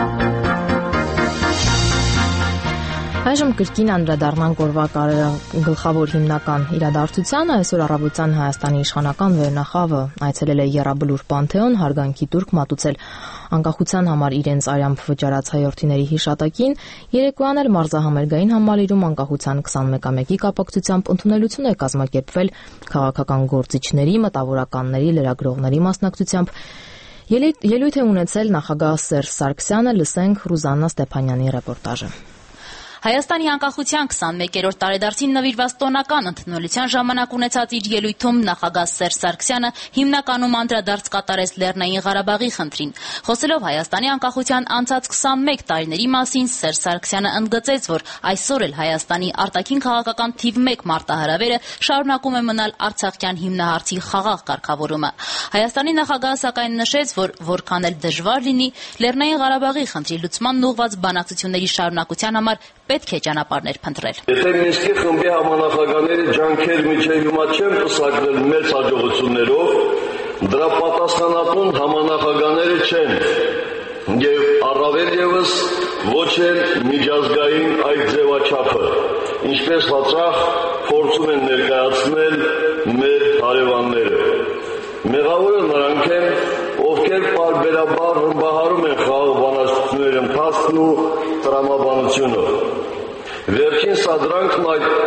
Այժմ կրկին անդրադառնանք օրվա գլխավոր հիմնական իրադարձությանը։ Այսօր առավոտյան Հայաստանի իշխանական վերնախավը այցելել է Եռաբլուր Պանթեոն, հարգանքի տուրք մատուցել անկախության համար իրենց արյամբ վճարած հայրենիների հիշատակին։ Երեկոյան էլ մարզահամերգային համալիրում անկախության քսանմեկամյակի կապակցությամբ ընդունելություն է կազմակերպվել քաղաքական գործիչների, մտավորականների, լրագրողների մասնակցությամբ։ Ելույթ է ունեցել նախագահ Սերժ Սարգսյանը, լսենք Ռուզաննա Ստեփանյանի ռեպորտաժը։ Հայաստանի անկախության քսանմեկերորդ տարեդարձին նվիրված տոնական ընդունելության ժամանակ ունեցած իր ելույթում նախագահ Սերժ Սարգսյանը հիմնականում անդրադարձ կատարեց Լեռնային Ղարաբաղի խնդրին։ Խոսելով Հայաստանի անկախության անցած քսանմեկ տարիների մասին, Սերժ Սարգսյանը ընդգծեց, որ այսօր էլ Հայաստանի արտաքին քաղաքական թիվ մեկ մարտահրավերը շարունակում է մնալ Արցախյան հիմնահարցի խաղաղ կարգավորումը։ Հայաստանի նախագահը սակայն նշեց, որ որքան էլ դժվար լինի, Լեռնային Ղարաբաղի խնդրի լուծման ուղղված բանակցությունների շարունակության համար պետք է ճանապարհներ փնտրել։ Եթե Մինսկի խմբի համանախագահների ջանքեր միջև հիմա չեն պսակվել մեծ հաջողություններով, դրա պատասխանատուն համանախագահները չեն, եւ առավել եւս ոչ էլ միջազգային այդ ձևաչափը, ինչպես հաճախ փորձում են ներկայացնել մեր հարևանները։ Մեղավորը նրանք են, ովքեր պարբերաբար հմբահարում են խաղաղ բանակցությունների ընթացքն ու տրամաբանությունը։ Վերջին սադրանքն այդ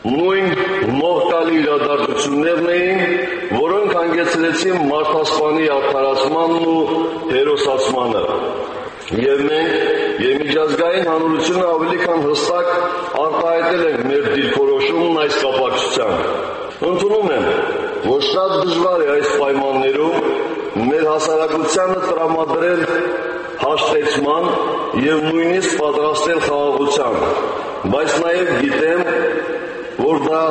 նույն մողկալի իրադարձություններն էին, որոնք հանգեցրեցին մարդասպանի արդարացմանն ու հերոսացմանը։ Եվ մենք եւ միջազգային հանրությունը ավելի քան հստակ արտահայտել ենք մեր դիրքորոշումն այս կապակցությամբ։ Ընդունում եմ, որ շատ դժվար է այս պայմաններում մեր հասարակությանը տրամադրել հաշտեցման եւ նույնիսկ պատրաստել խաղաղության, բայց նաեւ գիտեմ, որ դա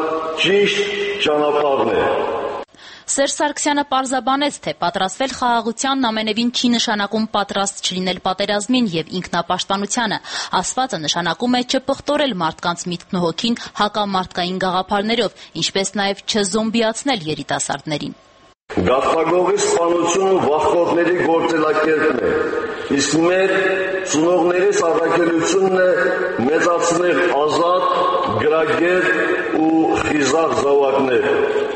ճիշտ ճանապարհն է։ Սերժ Սարգսյանը պարզաբանեց, թե պատրաստվել խաղաղությանն ամենևին չի նշանակում պատրաստ չլինել պատերազմին եւ ինքնապաշտպանությանը։ Ասվածը նշանակում է չպղտորել մարդկանց միտքն ու հոգին հակամարտկային գաղափարներով, ինչպես նաեւ չզոմբիացնել երիտասարդներին։ Գաղթագողի սպանությունը վախկոտների գործելակերպն է, իսկ մեր ծնողներիս առաքելությունն է մեծացնել ազատ, գրագետ ու խիզախ զավակներ։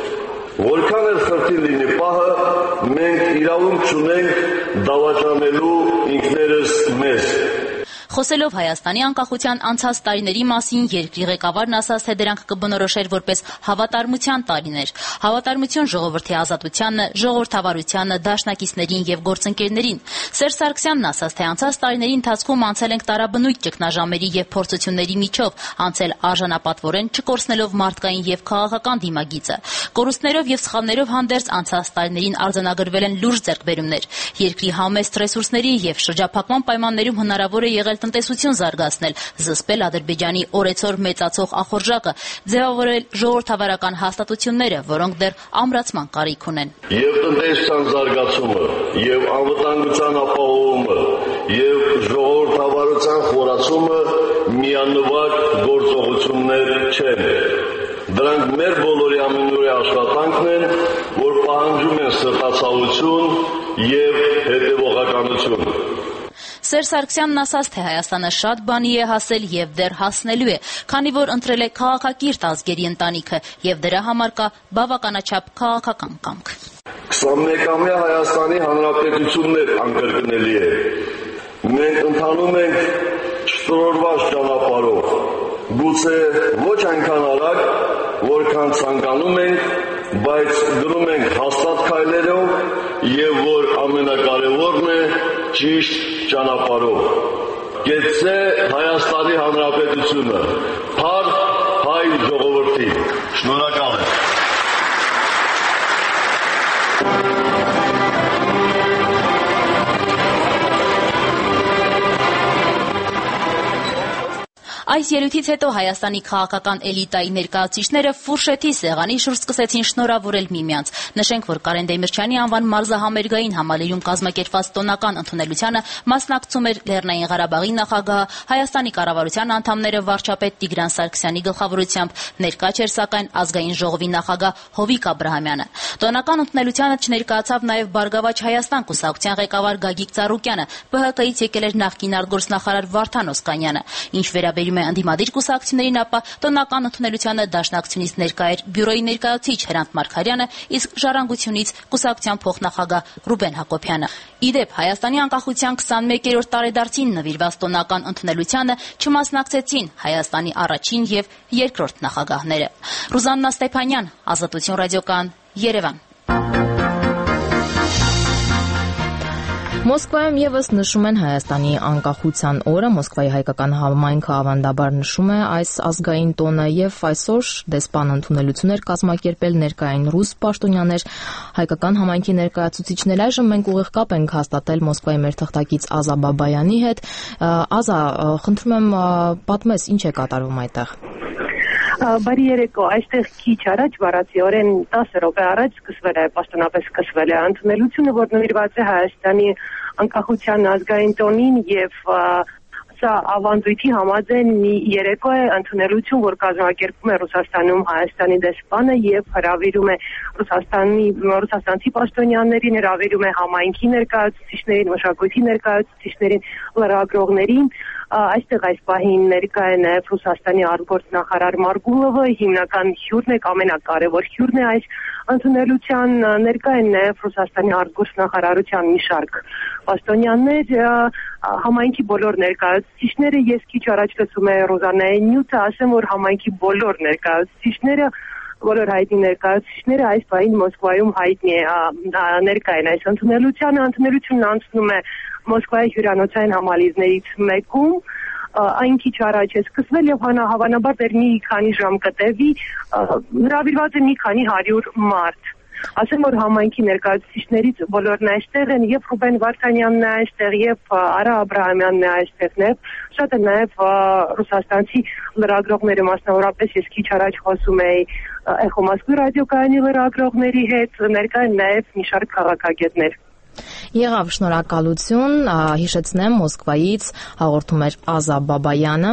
Որքան էլ խրտի լինի պահը, մենք իրավունք չունենք դավաճանելու ինքներս մեզ։ Խոսելով Հայաստանի անկախության անցած տարիների մասին, երկրի ղեկավարն ասաց, թե դրանք կբնորոշեր որպես հավատարմության տարիներ։ Հավատարմություն ժողովրդի ազատությանը, ժողովրդավարությանը, դաշնակիցներին եւ գործընկերներին։ Սերժ Սարգսյանն ասաց, թե անցած տարիների ընթացքում անցել ենք տարաբնույթ ճգնաժամերի եւ փորձությունների միջով, անցել արժանապատվորեն չկորցնելով մարդկային եւ քաղաքական դիմագիծը։ Կորուստներով եւ սխալներով հանդերձ անցած տարիներին արձանագրվել են լուրջ ձեռքբերումներ։ Երկրի համեստ ռեսուրսների եւ շրջափակման պայմաններում հնարավոր է եղել տնտեսություն զարգացնել, զսպել Ադրբեջանի օրեցօր մեծացող ախորժակը, ձևավորել ժողովրդավարական հաստատությունները, որոնք դեռ ամրացման կարիք ունեն։ Եվ տնտեսության զարգացումը, եւ անվտանգության ապահովումը, եւ ժողովրդավարության խորացումը միանվագ գործողություններ չեն։ Դրանք մեր բոլորի ամենօրյա աշխատանքն են, որ պահանջում են սրտացավություն եւ հետեւողականություն։ Սերժ Սարգսյանն ասաց, թե Հայաստանը շատ բանի է հասել եւ դեռ հասնելու է, քանի որ ընտրել է քաղաքակիրթ ազգերի ընտանիքը եւ դրա համար կա բավականաչափ քաղաքական կամք։ քսանմեկամյա Հայաստանի Հանրապետությունն էլ անկրկնելի է։ Մենք ընթանում ենք չտրորված ճանապարհով, գուցե ոչ այնքան արագ, որքան ցանկանում ենք, բայց գնում ենք հաստատ քայլերով եւ որ ամենակարևորն է ճիշտ ճանապարհով։ Գեցե Հայաստանի Հանրապետությունը, փառք հայ ժողովրդի։ Շնորհակալ եմ։ Այս ելույթից հետո Հայաստանի քաղաքական էլիտայի ներկայացուցիչները Ֆուրշեթի սեղանի շուրջ սկսեցին շնորհավորել միմյանց։ Նշենք, որ Կարեն Դեմիրճյանի անվան մարզահամերգային համալիրում կազմակերպված տոնական ընդունելությանը մասնակցում էր Լեռնային Ղարաբաղի նախագահը, Հայաստանի կառավարության անդամները վարչապետ Տիգրան Սարգսյանի գլխավորությամբ, ներկա չէր սակայն ազգային ժողովի նախագահ Հովիկ Աբրահամյանը։ Տոնական ընդունելությանը չներկայացավ նաև Բարգավաճ Հայաստան կուսակցության ղեկավար Գագիկ Ծառուկյանը, Բ Հ Կ-ից եկել էր նախկին արտգործնախարար Վարդան Օսկանյանը։ Ինչ վերաբերում է ընդդիմադիր կուսակցություններին, ապա տոնական ընդունելությանը դաշնակցությունից ներկա էր բյուրոյի ներկայացուցիչ Հրանտ Մարգարյանը, իսկ Ժառանգությունից կուսակցության փոխնախագահ Ռուբեն Հակոբյանը։ Իդեպ Հայաստանի անկախության քսանմեկերորդ տարեդարձին նվիրված տոնական ընդունելությանը չմասնակցեցին Հայաստանի առաջին եւ երկրորդ նախագահները։ Ռուզաննա Ստեփանյան, Ազատություն ռադիոկայան, Երևան։ Մոսկվայում եւս նշում են Հայաստանի անկախության օրը, Մոսկվայի հայկական համայնքը ավանդաբար նշում է այս ազգային տոնը եւ այսօր դեսպան ընդունելություններ կազմակերպել ներկային ռուս պաշտոնյաներ, հայկական համայնքի ներկայացուցիչներ։ Այժմ մենք ուղիղ կապ ենք հաստատել Մոսկվայի մեր թղթակից Ազա Բաբայանի հետ։ Ազա, խնդրում եմ պատմես, ինչ է կատարվում այդտեղ։ Բարի երեկո, այստեղ քիչ առաջ բառացիորեն տասը րոպե առաջ սկսվել է, պաշտոնապես սկսվել է ընդունելությունը, որ նվիրված է Հայաստանի անկախության ազգային տոնին եւ սա ավանդույթի համաձայն մի երեկո է ընդունելություն, որ կազմակերպում է Ռուսաստանում Հայաստանի դեսպանը եւ հրավիրում է Ռուսաստանի ռուսաստանցի պաշտոնյաներին, հրավիրում է համայնքի ներկայացուցիչներին, մշակույթի ներկայացուցիչներին, լրագրողներին, այստեղ այս պահին ներկա է նաև Ռուսաստանի արտգործնախարար Մարգուլովը, հիմնական հյուրն է, ամենակարևոր հյուրն է այս ընդունելության, ներկա են նաև Ռուսաստանի արտգործնախարարության մի շարք պաշտոնյաներ, համայնքի բոլոր ներկայացուցիչները, ես քիչ առաջ լսում եմ Ռոզանայի նյութը, ասեմ, որ համայնքի բոլոր ներկայացուցիչները բոլոր հայտնի ներկայացուցիչները այս պահին Մոսկվայում հայտնի ներկա են այս ընդունելությանը, ընդունելությունն անցնում է Մոսկվայի հյուրանոցային համալիրներից մեկում, այն քիչ առաջ է սկսվել եւ հավանաբար դեռ մի քանի ժամ կտևի, հրավիրված է մի քանի հարյուր մարդ։ Ասեմ, որ համայնքի ներկայացուցիչներից բոլորն այստեղ են, եւ Ռուբեն Վարդանյանն է այստեղ, եւ Արա Աբրահամյանն է այստեղ, եւ շատ է նաեւ ռուսաստանցի լրագրողները, մասնավորապես ես քիչ առաջ խոսում էի Էխո Մոսկվի ռադիոկայանի լրագրողների հետ, ներկա են նաեւ մի շարք քաղաքագետներ։ Եղավ, շնորհակալություն, հիշեցնեմ Մոսկվայից հաղորդում էր Ազա Բաբայանը։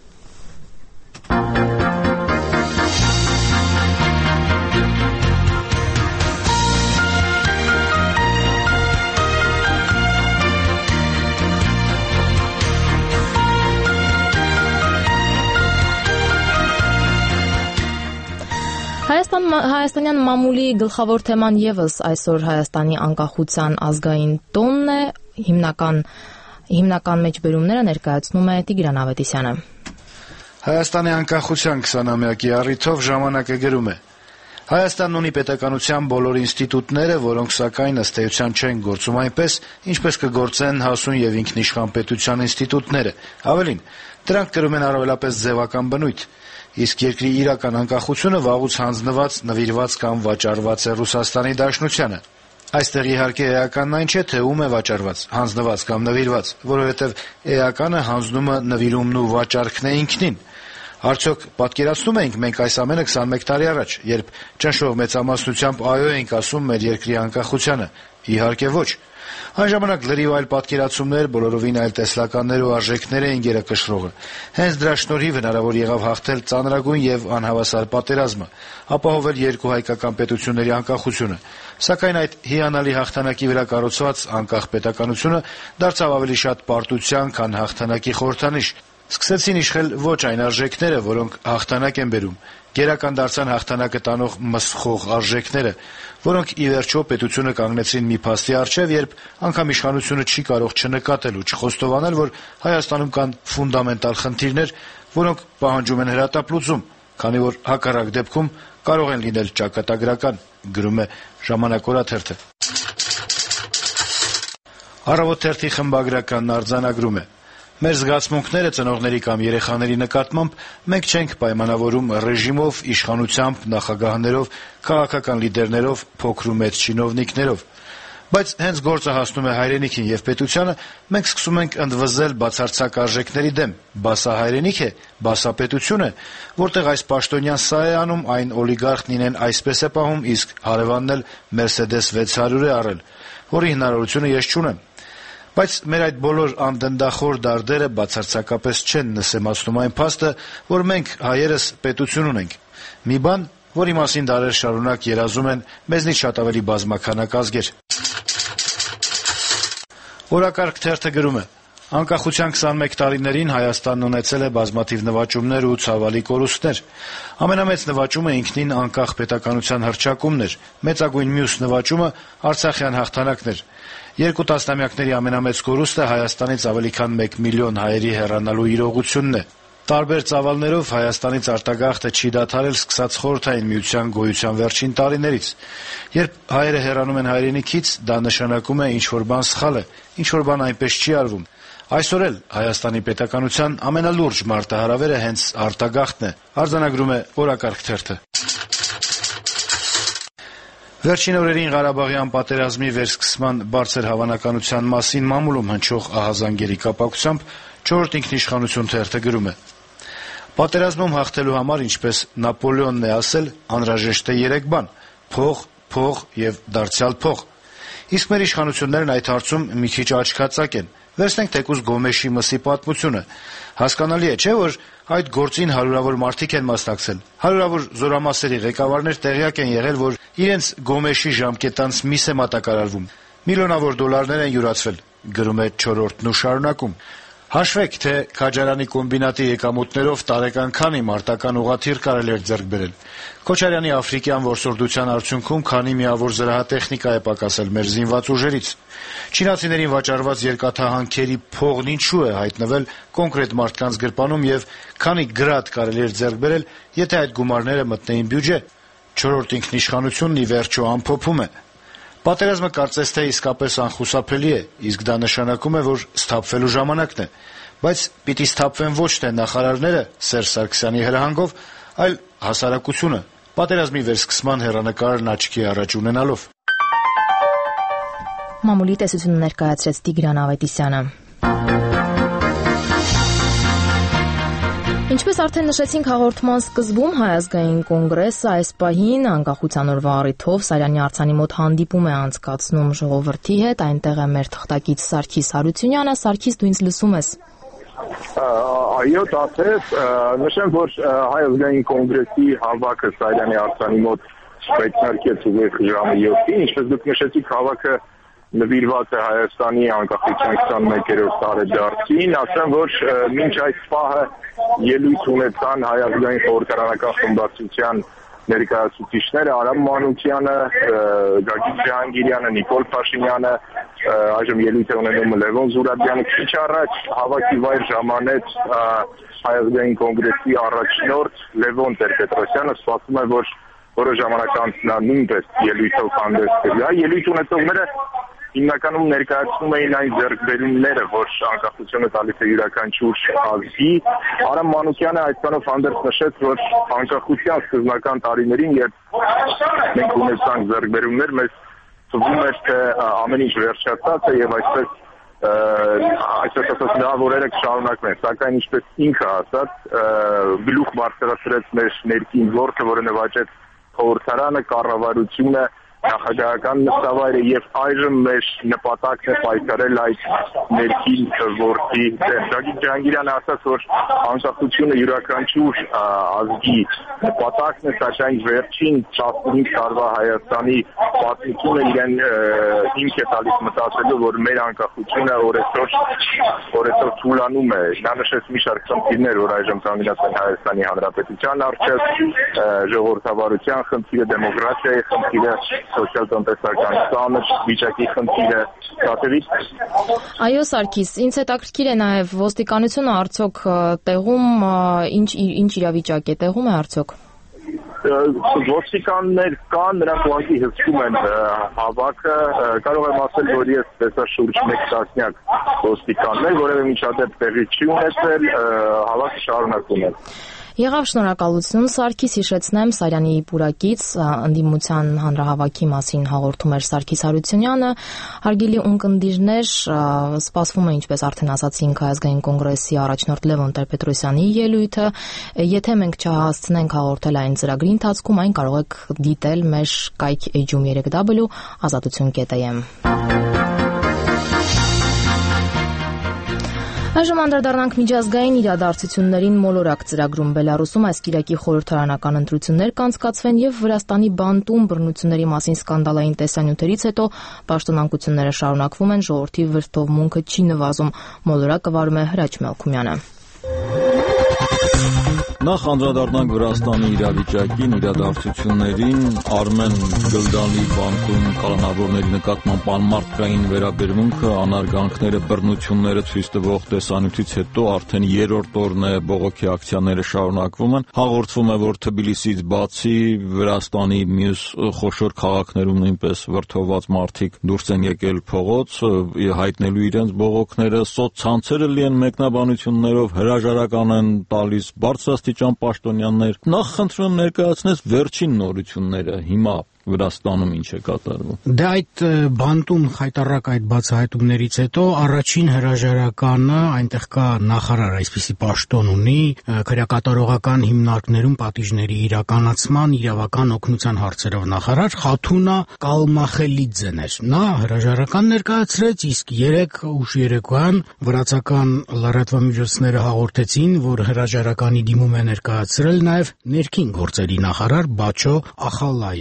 Հայաստան, Հայաստանյան մամուլի գլխավոր թեման եւս այսօր Հայաստանի անկախության ազգային տոնն է, հիմնական հիմնական մեջբերումները ներկայացնում է Տիգրան Ավետիսյանը։ Հայաստանի անկախության քսանամյակի առիթով ժամանակը գրում է. Հայաստանն ունի պետականության բոլոր ինստիտուտները, որոնք սակայն ըստ էության չեն գործում այնպես, ինչպես կգործեն հասուն եւ ինքնիշխան պետության ինստիտուտները։ Ավելին, դրանք կրում են առավելապես ձևական բնույթ, իսկ երկրի իրական անկախությունը վաղուց հանձնված, նվիրված կամ վաճառված է Ռուսաստանի Դաշնությանը։ Այստեղ իհարկե էականն այն չէ, թե ում է վաճառված, հանձնված կամ նվիրված, որովհետեւ էականը հանձնումը, նվիրումն ու վաճառքն է ինքնին։ Արդյոք պատկերացնում ենք մենք այս ամենը քսանմեկ տարի առաջ, երբ ճնշող մեծամասնությամբ այո ենք ասում մեր երկրի անկախությանը։ Իհարկե ոչ։ Այն ժամանակ լրիվ այլ պատկերացումներ, բոլորովին այլ տեսլականներ ու արժեքներ էին գերակշռողը։ Հենց դրա շնորհիվ հնարավոր եղավ հաղթել ծանրագույն եւ անհավասար պատերազմը, ապահովել երկու հայկական պետությունների անկախությունը։ Սակայն այդ հիանալի հաղթանակի վրա կառուցված անկախ պետականությունը դարձավ ավելի շատ պարտության, քան հաղթանակի խորհրդանիշ։ Սկսեցին իշխել ոչ այն արժեքները, որոնք հաղթանակ են բերում, գերական դարձան հաղթանակը տանող մսխող արժեքները, որոնք ի վերջո պետությունը կանգնեցին մի փաստի առջև, երբ անգամ իշխանությունը չի կարող չնկատել ու չխոստովանել, որ Հայաստանում կան ֆունդամենտալ խնդիրներ, որոնք պահանջում են հրատապ լուծում, քանի որ հակառակ դեպքում կարող են լինել ճակատագրական, գրում է «Ժամանակ» օրաթերթը։ «Առավոտ» թերթի խմբագրականն արձանագրում է. Մեր զգացմունքները ծնողների կամ երեխաների նկատմամբ մենք չենք պայմանավորում ռեժիմով, իշխանությամբ, նախագահներով, քաղաքական լիդերներով, փոքր ու մեծ չինովնիկներով։ Բայց հենց գործը հասնում է հայրենիքին եւ պետությանը, մենք սկսում ենք ընդվզել բացարձակ արժեքների դեմ։ Բա սա հայրենիք է, բա սա պետություն է, որտեղ այս պաշտոնյան սա է անում, այն օլիգարխն ինեն այսպես է պահում, իսկ հարևանն էլ Mercedes վեց հարյուր է առել, որի հնարավորությունը ես չունեմ։ Բայց մեր այդ բոլոր անդնդախոր դարդերը բացարձակապես չեն նսեմացնում այն փաստը, որ մենք հայերս պետություն ունենք։ Մի բան, որի մասին դարեր շարունակ երազում են մեզնից շատ ավելի բազմաքանակ ազգեր։ Օրակարգ թերթը գրում է. Անկախության քսանմեկ տարիներին Հայաստանն ունեցել է բազմաթիվ նվաճումներ ու ցավալի կորուստներ։ Ամենամեծ նվաճումը ինքնին անկախ պետականության հռչակումն էր, մեծագույն մյուս նվաճումը Արցախյան հաղթանակն էր։ Երկու տասնամյակների ամենամեծ կորուստը Հայաստանից ավելի քան մեկ միլիոն հայերի հեռանալու իրողությունն է։ Տարբեր ծավալներով Հայաստանից արտագաղթը չի դադարել սկսած Խորհրդային Միության գոյության վերջին տարիներից։ Երբ հայերը հեռանում են հայրենիքից, դա նշանակում է ինչ-որ բան սխալ է, ինչ-որ բան այնպես չի արվում։ Այսօր էլ Հայաստանի պետականության ամենալուրջ մարտահրավերը հենց արտագաղթն է, արձանագրում է Օրակարգ թերթը։ Վերջին օրերին Ղարաբաղյան պատերազմի վերսկսման բարձր հավանականության մասին մամուլում հնչող ահազանգերի կապակցությամբ չորրորդ ինքնիշխանություն թերթը գրում է. Պատերազմում հաղթելու համար, ինչպես Նապոլեոնն է ասել, անհրաժեշտ է երեք բան՝ փող, փող եւ դարձյալ փող։ Իսկ մեր իշխանություններն այդ հարցում մի քիչ աչքածակ են։ Վերցնենք թեկուզ Գոմեշի մսի պատմությունը։ Հասկանալի է, չէ՞, որ այդ գործին հարյուրավոր մարդիկ են մասնակցել։ Հարյուրավոր զորամասերի ղեկավարներ տեղյակ են եղել, որ իրենց Գոմեշի ժամկետանց միս է մատակարարվում։ Միլիոնավոր դոլարներ են յուրացվել, գրում է չորրորդն ու շարունակում։ Հաշվեք, թե Քաջարյանի կոմբինատի եկամուտներով տարեկան քանի մարտական ուղղաթիռ կարելի էր ձեռք բերել։ Քոչարյանի աֆրիկյան որսորդության արդյունքում քանի միավոր զրահատեխնիկա է պակասել մեր զինված ուժերից։ Չինացիներին վաճառված երկաթահանքերի փողն ինչու է հայտնվել կոնկրետ մարդկանց գրպանում եւ քանի գրադ կարելի էր ձեռք բերել, եթե այդ գումարները մտնեին բյուջե։ Չորրորդ ինքնիշխանությունն ի վերջո ամփոփում է. Պատերազմը կարծես թե իսկապես անխուսափելի է, իսկ դա նշանակում է, որ սթափվելու ժամանակն է, բայց պիտի սթափվեն ոչ թե նախարարները Սերժ Սարգսյանի հրահանգով, այլ հասարակությունը, պատերազմի վերսկսման հեռանկարն աչքի առաջ ունենալով։ Մամուլի տեսությունը ներկայացրեց Տիգրան Ավետիսյանը։ Ինչպես արդեն նշեցինք հաղորդման սկզբում, Հայ ազգային կոնգրեսը այս պահին անկախության օրվա առիթով Սարյանի արձանի մոտ հանդիպում է անցկացնում ժողովրդի հետ, այնտեղ է մեր թղթակից Սարգիս Հարությունյանը։ Սարգիս, դու ինձ լսում ես։ Այո, դասես, նշեմ, որ Հայ ազգային կոնգրեսի հավաքը Սարյանի արձանի մոտ մեկնարկեց ուղիղ ժամը յոթին, ինչպես դուք նշեցիք, հավաքը նվիրված է Հայաստանի անկախության քսանմեկերորդ տարեդարձին, ասեմ, որ մինչ այս պահը ելույթ ունեցան Հայ ազգային խորհրդարանական խմբակցության ներկայացուցիչները Արամ Մանուկյանը, Գագիկ Ջհանգիրյանը, Նիկոլ Փաշինյանը, այժմ ելույթ է ունենում Լևոն Զուրաբյանը։ Քիչ առաջ հավաքի վայր ժամանեց Հայ ազգային կոնգրեսի առաջնորդ Լևոն Տեր-Պետրոսյանը, սպասում է, որ որոշ ժամանակ անց նա նույնպես ելույթով հանդես կգա։ Ելույթ ունեցողները հիմնականում ներկայացնում էին այն ձեռքբերումները, որ անկախությունը տալիս է յուրաքանչյուր ազգի։ Արամ Մանուկյանը այդքանով հանդերձ նշեց, որ անկախության սկզբնական տարիներին, երբ մենք ունեցանք ձեռքբերումներ, մեզ թվում էր, թե ամեն ինչ վերջացած է եւ այսպես այսպես ասած լավ օրերը կշարունակվեն, սակայն ինչպես ինքը ասաց, գլուխ բարձրացրեց մեր ներքին որդը, որը նվաճեց խորհրդարանը, կառավարությունը, նախագահական նստավայրը եւ այժմ մեր նպատակն է պայքարել այդ ներքին որդի դեմ։ Գագիկ Ջհանգիրյանը ասաց, որ անկախությունը յուրաքանչյուր ազգի նպատակն է, սակայն վերջին տասնհինգ տարվա Հայաստանի պատմությունը իրեն հիմք է տալիս մտածելու, որ մեր անկախությունը օրեցօր օրեցօր թուլանում է։ Նա նշեց մի շարք խնդիրներ, որ այժմ կանգնած են Հայաստանի Հանրապետության առջև, ժողովրդավարության խնդիրը, դեմոկրատիայի խնդիրը, սոցիալ-տնտեսական ծանր վիճակի խնդիրը կատվից։ Այո, Սարգիս, ինձ հետաքրքիր է նաև ոստիկանությունը արդյոք տեղում ինչ ինչ իրավիճակ է, տեղում է արդյոք։ Ոստիկաններ կան, նրանք ուղղակի հսկում են հավաքը, կարող եմ ասել, որ ես տեսա շուրջ մեկ տասնյակ ոստիկաններ, որևէ միջադեպ տեղի չի ունեցել, հավաքը շարունակում է։ Եղավ, շնորհակալություն, Սարգիս, հիշեցնեմ Սարյանի պուրակից ընդդիմության հանրահավաքի մասին հաղորդում էր Սարգիս Հարությունյանը։ Հարգելի ունկնդիրներ, սպասվում է, ինչպես արդեն ասացինք, Հայ ազգային կոնգրեսի առաջնորդ Լևոն Տեր-Պետրոսյանի ելույթը։ Եթե մենք չհասցնենք հաղորդել այն ծրագրի ընթացքում, այն կարող եք դիտել մեր կայք էջում երեք w ազատություն կետ am։ Այժմ անդրադառնանք միջազգային իրադարձություններին մոլորակ ծրագրում։ Բելարուսում այս կիրակի խորհրդարանական ընտրություններ կանցկացվեն եւ Վրաստանի բանտում բռնությունների մասին սկանդալային տեսանյութերից հետո պաշտոնանկությունները շարունակվում են, ժողովրդի վրդովմունքը չի նվազում։ Մոլորակը վարում է Հրաչ Մելքումյանը։ Նախ անդրադառնանք Վրաստանի իրավիճակին, իրադարձություններին, Արմեն Գլդանի բանկում կալանավորների նկատմամբ անմարդկային վերաբերմունքը, անարգանքները, բռնությունները ցույց տվող տեսանյութից հետո արդեն երրորդ օրն է բողոքի ակցիաները շարունակվում են։ Հաղորդվում է, որ Թբիլիսից բացի Վրաստանի մյուս խոշոր քաղաքներում նույնպես վրդովված մարդիկ դուրս են եկել փողոց, հայտնելու իրենց բողոքները, սոցցանցերը լի են մեկնաբանություններով, հրաժարական են տալիս բարձրաստիճան պաշտոնյաներ։ Նախ խնդրում եմ ներկայացնես վերջին նորությունները հիմա Վրաստանում ինչ է կատարվում։ Դե այդ բանտում խայտառակ այդ բացահայտումներից հետո առաջին հրաժարականը այնտեղ կա նախարար, այսպիսի պաշտոն ունի, քրեակատարողական հիմնարկներում պատիժների իրականացման իրավական օգնության հարցերով նախարար Խաթունա Կալմախելիձեն էր։ Նա հրաժարական ներկայացրեց, իսկ երեք ուշ երեկոյան վրացական լրատվամիջոցները հաղորդեցին, որ հրաժարականի դիմում է ներկայացրել նաև ներքին գործերի նախարար Բաչո Ախալայան։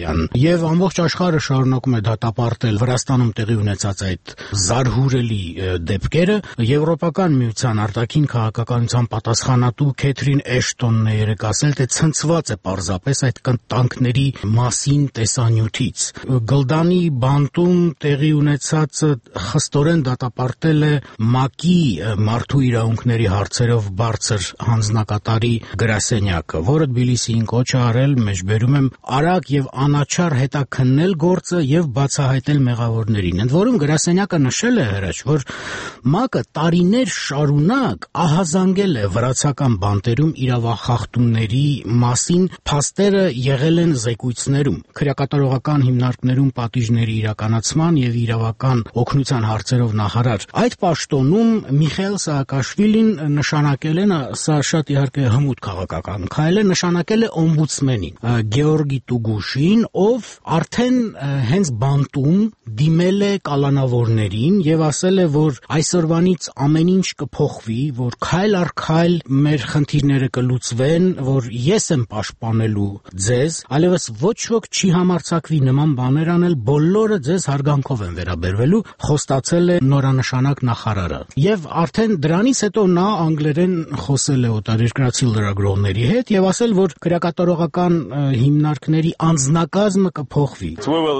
Եվ ամբողջ աշխարհը շարունակում է դատապարտել Վրաստանում տեղի ունեցած այդ զարհուրելի դեպքերը։ Եվրոպական միության արտաքին քաղաքականության պատասխանատու Քեթրին Էշտոնն է երեկ ասել, թե ցնցված է պարզապես այդ կտանքների մասին տեսանյութից։ Գլդանի բանտում տեղի ունեցածը խստորեն դատապարտել է ՄԱԿ-ի մարդու իրավունքների հարցերով բարձր հանձնակատարի գրասենյակը, որը Թբիլիսիին կոչ է արել, մեջբերում եմ, արագ եւ անաչառ հետաքննել գործը եւ բացահայտել մեղավորներին։ Ընդ որում գրասենյակը նշել է հրաշ, որ ՄԱԿ-ը տարիներ շարունակ ահազանգել է վրացական բանտերում իրավախախտումների մասին, փաստերը եղել են զեկույցներում, քրեակատարողական հիմնարկներում պատիժների իրականացման եւ իրավական օգնության հարցերով նախարար։ Այդ պաշտոնում Միխայիլ Սաակաշվիլին նշանակել են, սա շատ իհարկե հմուտ քաղաքական քայլ է, նշանակել է օմբուդսմենին Գեորգի Տուգուշին, ով արդեն հենց բանտում դիմել է կալանավորներին եւ ասել է, որ այսօրվանից ամեն ինչ կփոխվի, որ քայլ առ քայլ մեր խնդիրները կլուծվեն, որ ես եմ պաշտպանելու ձեզ, այլևս ոչ ոք չի համարձակվի նման բաներ անել, բոլորը ձեզ հարգանքով են վերաբերվելու, խոստացել է նորանշանակ նախարարը։ Եվ արդեն դրանից հետո նա անգլերեն խոսել է օտարերկրացի լրագրողների հետ եւ ասել, որ քրեակատարողական հիմնարկների անձնակազմը կփոխվի։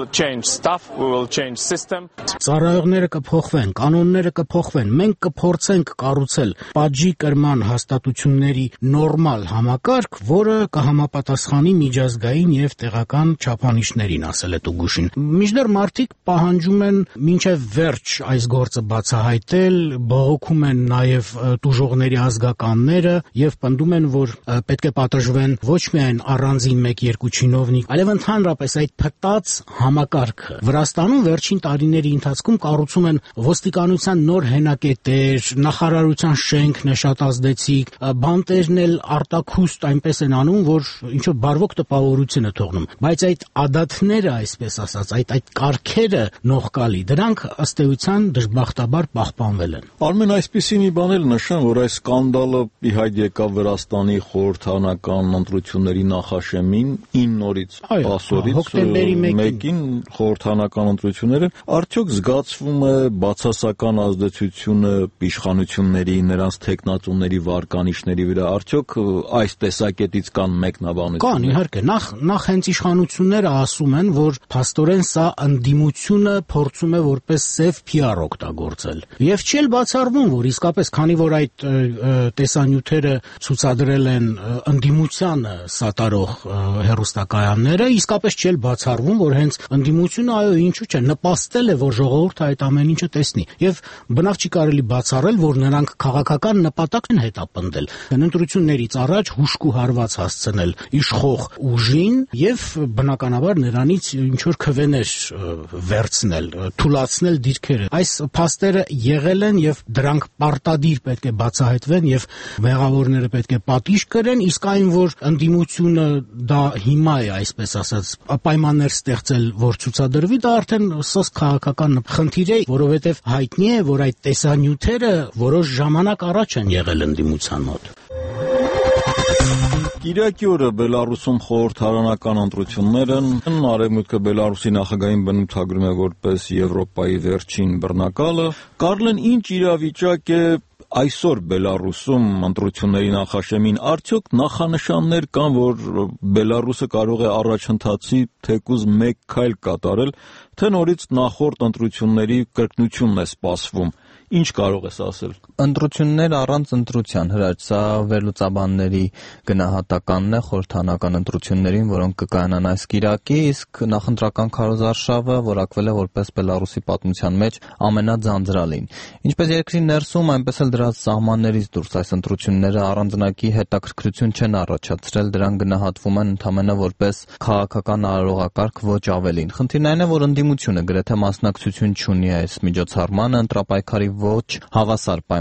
Ծառայողները կփոխվեն, կանոնները կփոխվեն, մենք կփորձենք կառուցել պատժի կրման հաստատությունների նորմալ համակարգ, որը կհամապատասխանի միջազգային եւ տեղական չափանիշներին, ասել է Տուգուշին։ Մինչդեռ մարդիկ պահանջում են մինչև վերջ այս գործը բացահայտել, բողոքում են նաեւ տուժողների ազգականները եւ պնդում են, որ պետք է պատժվեն ոչ միայն առանձին մեկ-երկու չինովնիկ, այլև ընդհանրապես այդ փտած համակարգը։ Վրաստանում վերջին տարիների ընթացքում կառուցում են ոստիկանության նոր հենակետեր, նախարարության շենքն է շատ ազդեցիկ, բանտերն էլ արտաքուստ այնպես են անում, որ ինչ որ բարվոք տպավորություն է թողնում, բայց այդ ադաթները, այսպես ասած, այդ այդ կարգերը նողկալի, դրանք ըստ էության դժբախտաբար պահպանվել են։ Արմեն, այսպիսի մի բան էլ նշեմ, որ այս սկանդալը ի հայտ եկավ Վրաստանի խորհրդարանական ընտրությունների նախաշեմին ինը օրից ասորից մեկին խորհրդարանական ընտրությունները, արդյոք զգացվում է բացասական ազդեցությունը իշխանությունների, նրանց թեկնածուների վարկանիշների վրա, արդյոք այս տեսակետից կան մեկնաբանություններ։ Կան, իհարկե, նախ նախ հենց իշխանությունները ասում են, որ փաստորեն սա ընդդիմությունը փորձում է որպես սև փի ար օգտագործել։ Եվ չի էլ բացառվում, որ իսկապես, քանի որ այդ տեսանյութերը ցուցադրել են ընդդիմությանը սատարող հեռուստակայանները, իսկապես չի էլ բացառվում, որ հենց ընդդիմությունը, այո, ինչու՞ չէ, նպաստել է, որ ժողովուրդը այդ ամեն ինչը տեսնի։ Եվ բնավ չի կարելի բացառել, որ նրանք քաղաքական նպատակ են հետապնդել։ Ընտրություններից առաջ հուշկու հարված հասցնել իշխող ուժին եւ բնականաբար նրանից ինչ որ քվեներ վերցնել, թուլացնել դիրքերը։ Այս փաստերը եղել են եւ դրանք պարտադիր պետք է բացահայտվեն եւ մեղավորները պետք է պատիժ կրեն, իսկ այն, որ ընդդիմությունը դա հիմա է, այսպես ասած, պայմաններ ստեղծել, որ ցուցադրվի, դա արդեն սոս քաղաքական խնդիր է, որովհետեւ հայտնի է, որ այդ տեսանյութերը որոշ ժամանակ առաջ են եղել ընդդիմության մոտ։ Կիրակի օրը Բելարուսում խորհրդարանական ընտրություններ են, Արևմուտքը Բելարուսի նախագահին բնութագրում է որպես Եվրոպայի վերջին բռնակալը։ Կարլեն, ինչ իրավիճակ է այսօր Բելարուսում ընտրությունների նախաշեմին, արդյոք նախանշաններ կան, որ Բելարուսը կարող է առաջընթացի թեկուզ մեկ քայլ կատարել, թե նորից նախորդ ընտրությունների կրկնությունն է սպասվում։ Ինչ կարող ես ասել։ Ընտրություններ առանց ընտրության, հրաչ, սա վերլուծաբանների գնահատականն է խորհրդարանական ընտրություններին, որոնք կկայանան այս կիրակի, իսկ նախընտրական քարոզարշավը որակվել է որպես Բելարուսի պատմության մեջ ամենաձանձրալին։ Ինչպես երկրի ներսում, այնպես էլ դրա սահմաններից դուրս այս ընտրությունները առանձնակի հետաքրքրություն չեն առաջացրել, դրան գնահատվում են ընդամենը որպես քաղաքական արարողակարգ, ոչ ավելին։ Խնդիրն այն է, որ ընդդիմությունը գրեթե մասնակցություն չունի այս միջոցառմանը, ընտրապայքարի ոչ հավասար պայմաններում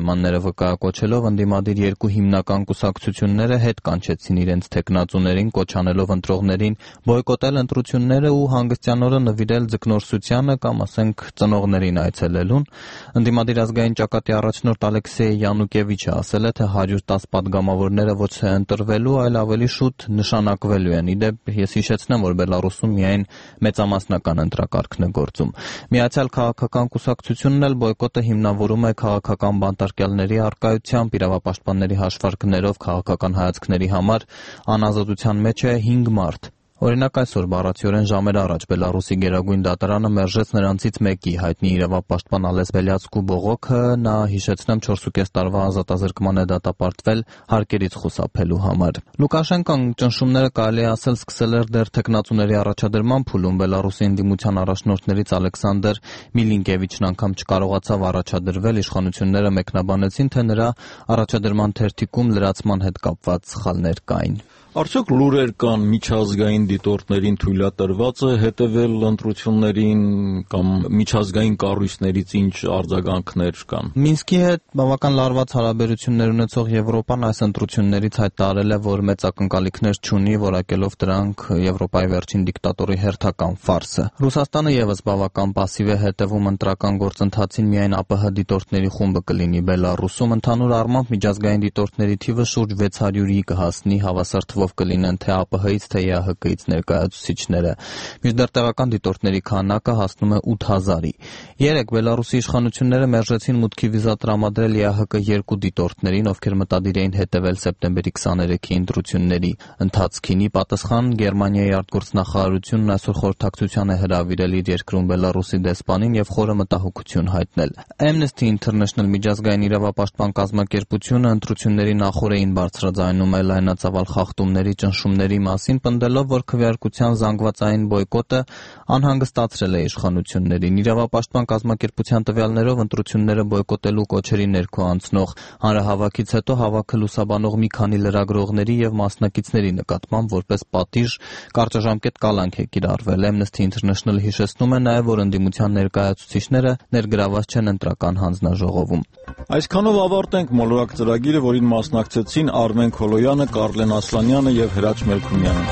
սահմանները վկայակոչելով ընդդիմադիր երկու հիմնական կուսակցությունները հետ կանչեցին իրենց թեկնածուներին, կոչ անելով ընտրողներին բոյկոտել ընտրությունները ու հանգստյան օրը նվիրել ձկնորսությանը կամ ասենք ծնողներին այցելելուն։ Ընդդիմադիր ազգային ճակատի առաջնորդ Ալեքսեյ Յանուկևիչը ասել է, թե հարյուր տասը պատգամավորները ոչ թե ընտրվելու, այլ ավելի շուտ նշանակվելու են։ Իդեպ ես հիշեցնեմ, որ Բելարուսում միայն մեծամասնական ընտրակարգն է գործում։ Միացյալ քաղաքական կուսակցությունն էլ բոյկոտը հիմնավորում է քաղաքական բանտարկյալների առկայությամբ, իրավապաշտպանների հաշվարկներով քաղաքական հայացքների համար անազատության մեջ է հինգ մարդ։ Օրինակ այսօր բառացիորեն ժամեր առաջ Բելարուսի գերագույն դատարանը մերժեց նրանցից մեկի, հայտնի իրավապաշտպան Ալես Բելյացկու բողոքը, նա հիշեցնեմ չորսուկես տարվա ազատազրկման է դատապարտվել հարկերից խուսափելու համար։ Լուկաշենկոն ճնշումները կարելի է ասել սկսել էր դեռ թեկնածուների առաջադրման փուլում։ Բելարուսի ընդդիմության առաջնորդներից Ալեքսանդր Միլինկևիչն անգամ չկարողացավ առաջադրվել, իշխանությունները մեկնաբանեցին, թե նրա առաջադրման թերթիկում լրացման հետ կապված սխալներ կային։ Արդյոք լուրեր կան միջազգային դիտորդներին թույլատրված է հետևել ընտրություններին կամ միջազգային կառույցներից ինչ արձագանքներ կան։ Մինսկի հետ բավական լարված հարաբերություններ ունեցող Եվրոպան այս ընտրություններից հայտարարել է, որ մեծ ակնկալիքներ չունի, որակելով դրանք Եվրոպայի վերջին դիկտատորի հերթական ֆարսը։ Ռուսաստանը եւս բավական пассив է հետևում ընտրական գործընթացին, միայն ԱՊՀ դիտորդների խումբը կլինի Բելարուսում։ Ընդհանուր առմամբ միջազգային դիտորդների թիվը շուրջ վեց հարյուրի կհասնի, հավասար կլինեն թե ԱՊՀ-ից, թե ԵԱՀԿ-ից ներկայացուցիչները։ Մինչդեռ տեղական դիտորդների քանակը հասնում է ութ հազարի։ Երեկ Բելարուսի իշխանությունները մերժեցին մուտքի վիզա տրամադրել ԵԱՀԿ երկու դիտորդներին, ովքեր մտադիր էին հետևել սեպտեմբերի քսաներեքի ընտրությունների ընթացքին։ Ի պատասխան Գերմանիայի արտգործնախարարությունն այսօր խորհրդակցության է հրավիրել իր երկրում Բելարուսի դեսպանին եւ խորը մտահոգություն հայտնել։ Amnesty International միջազգային իրավապաշտպան կազմակերպությունը ընտրությունների նախօրեին բարձրաձայնում է լայնածավալ խախտումների, ճնշումների մասին, պնդելով, որ քվեարկության զանգվածային բոյկոտը անհանգստացրել է իշխանություններին։ Իրավապաշտպան կազմակերպության տվյալներով ընտրությունները բոյկոտելու կոչերի ներքո անցնող հանրահավաքից հետո հավաքը լուսաբանող մի քանի լրագրողների եւ մասնակիցների նկատմամբ որպես պատիժ կարճաժամկետ կալանք է կիրառվել։ Amnesty International հիշեցնում է նաեւ, որ ընդդիմության ներկայացուցիչները ներգրաված չեն ընտրական հանձնաժողովում։ Այսքանով ավարտենք մոլորակ ծրագիրը, որին մասնակցեցին Արմեն Քոլոյանը, Կարլեն Ասլանյանը եւ Հրաչ Մելքումյանը։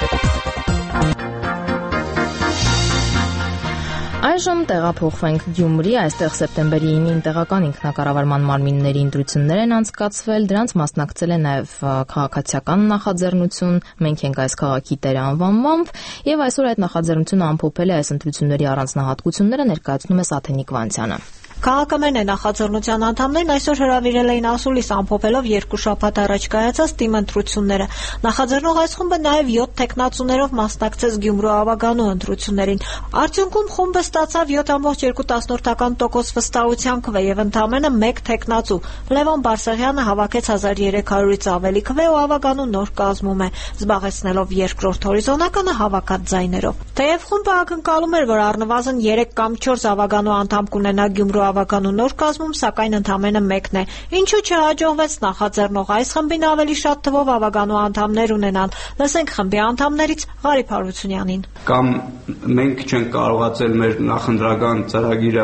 Այժմ տեղափոխվենք Գյումրի, այստեղ սեպտեմբերի ինին տեղական ինքնակառավարման մարմինների ընտրություններ են անցկացվել, դրանց մասնակցել է նաև քաղաքացիական նախաձեռնություն, մենք ենք այս քաղաքի տերը անվանմամբ, եւ այսօր այդ նախաձեռնությունը ամփոփել է այս ընտրությունների առանձնահատկությունները, ներկայացնում է Սաթենիկ Վանցյանը։ Քաղաքամերն նախաձեռնության անդամներն այսօր հրավիրել էին ասուլիս ամփոփելով երկու շաբաթ առաջ կայացած թիմ ընտրությունները։ Նախաձեռնող այս խումբը նաև յոթ տեխնացուներով մասնակցեց Գյումրու ավագանու ընտրություններին։ Արդյունքում խումբը ստացավ յոթ կόμμα երկու տոկոս վստահության քվե եւ ընդամենը մեկ տեխնացու։ Լևոն Բարսեղյանը հավաքեց հազար երեք հարյուրից ավելի քվե ու ավագանու նոր կազմում է, զբաղեցնելով երկրորդ հորիզոնականը հավաքած ձայներով։ Թեև խումբը ակնկալում էր, որ առնվազն երեք կամ չորս ավագանու անդամ կունենա Գյումրու ավագանու նոր կազմում, սակայն ընդամենը մեկն է։ Ինչու չհաջողվեց նախաձեռնող այս խմբին ավելի շատ թվով ավագանու անդամներ ունենալ։ Լսենք խմբի անդամներից Ղարիբ Հարությունյանին։ Կամ մենք չենք կարողացել մեր նախընտրական ծրագիրը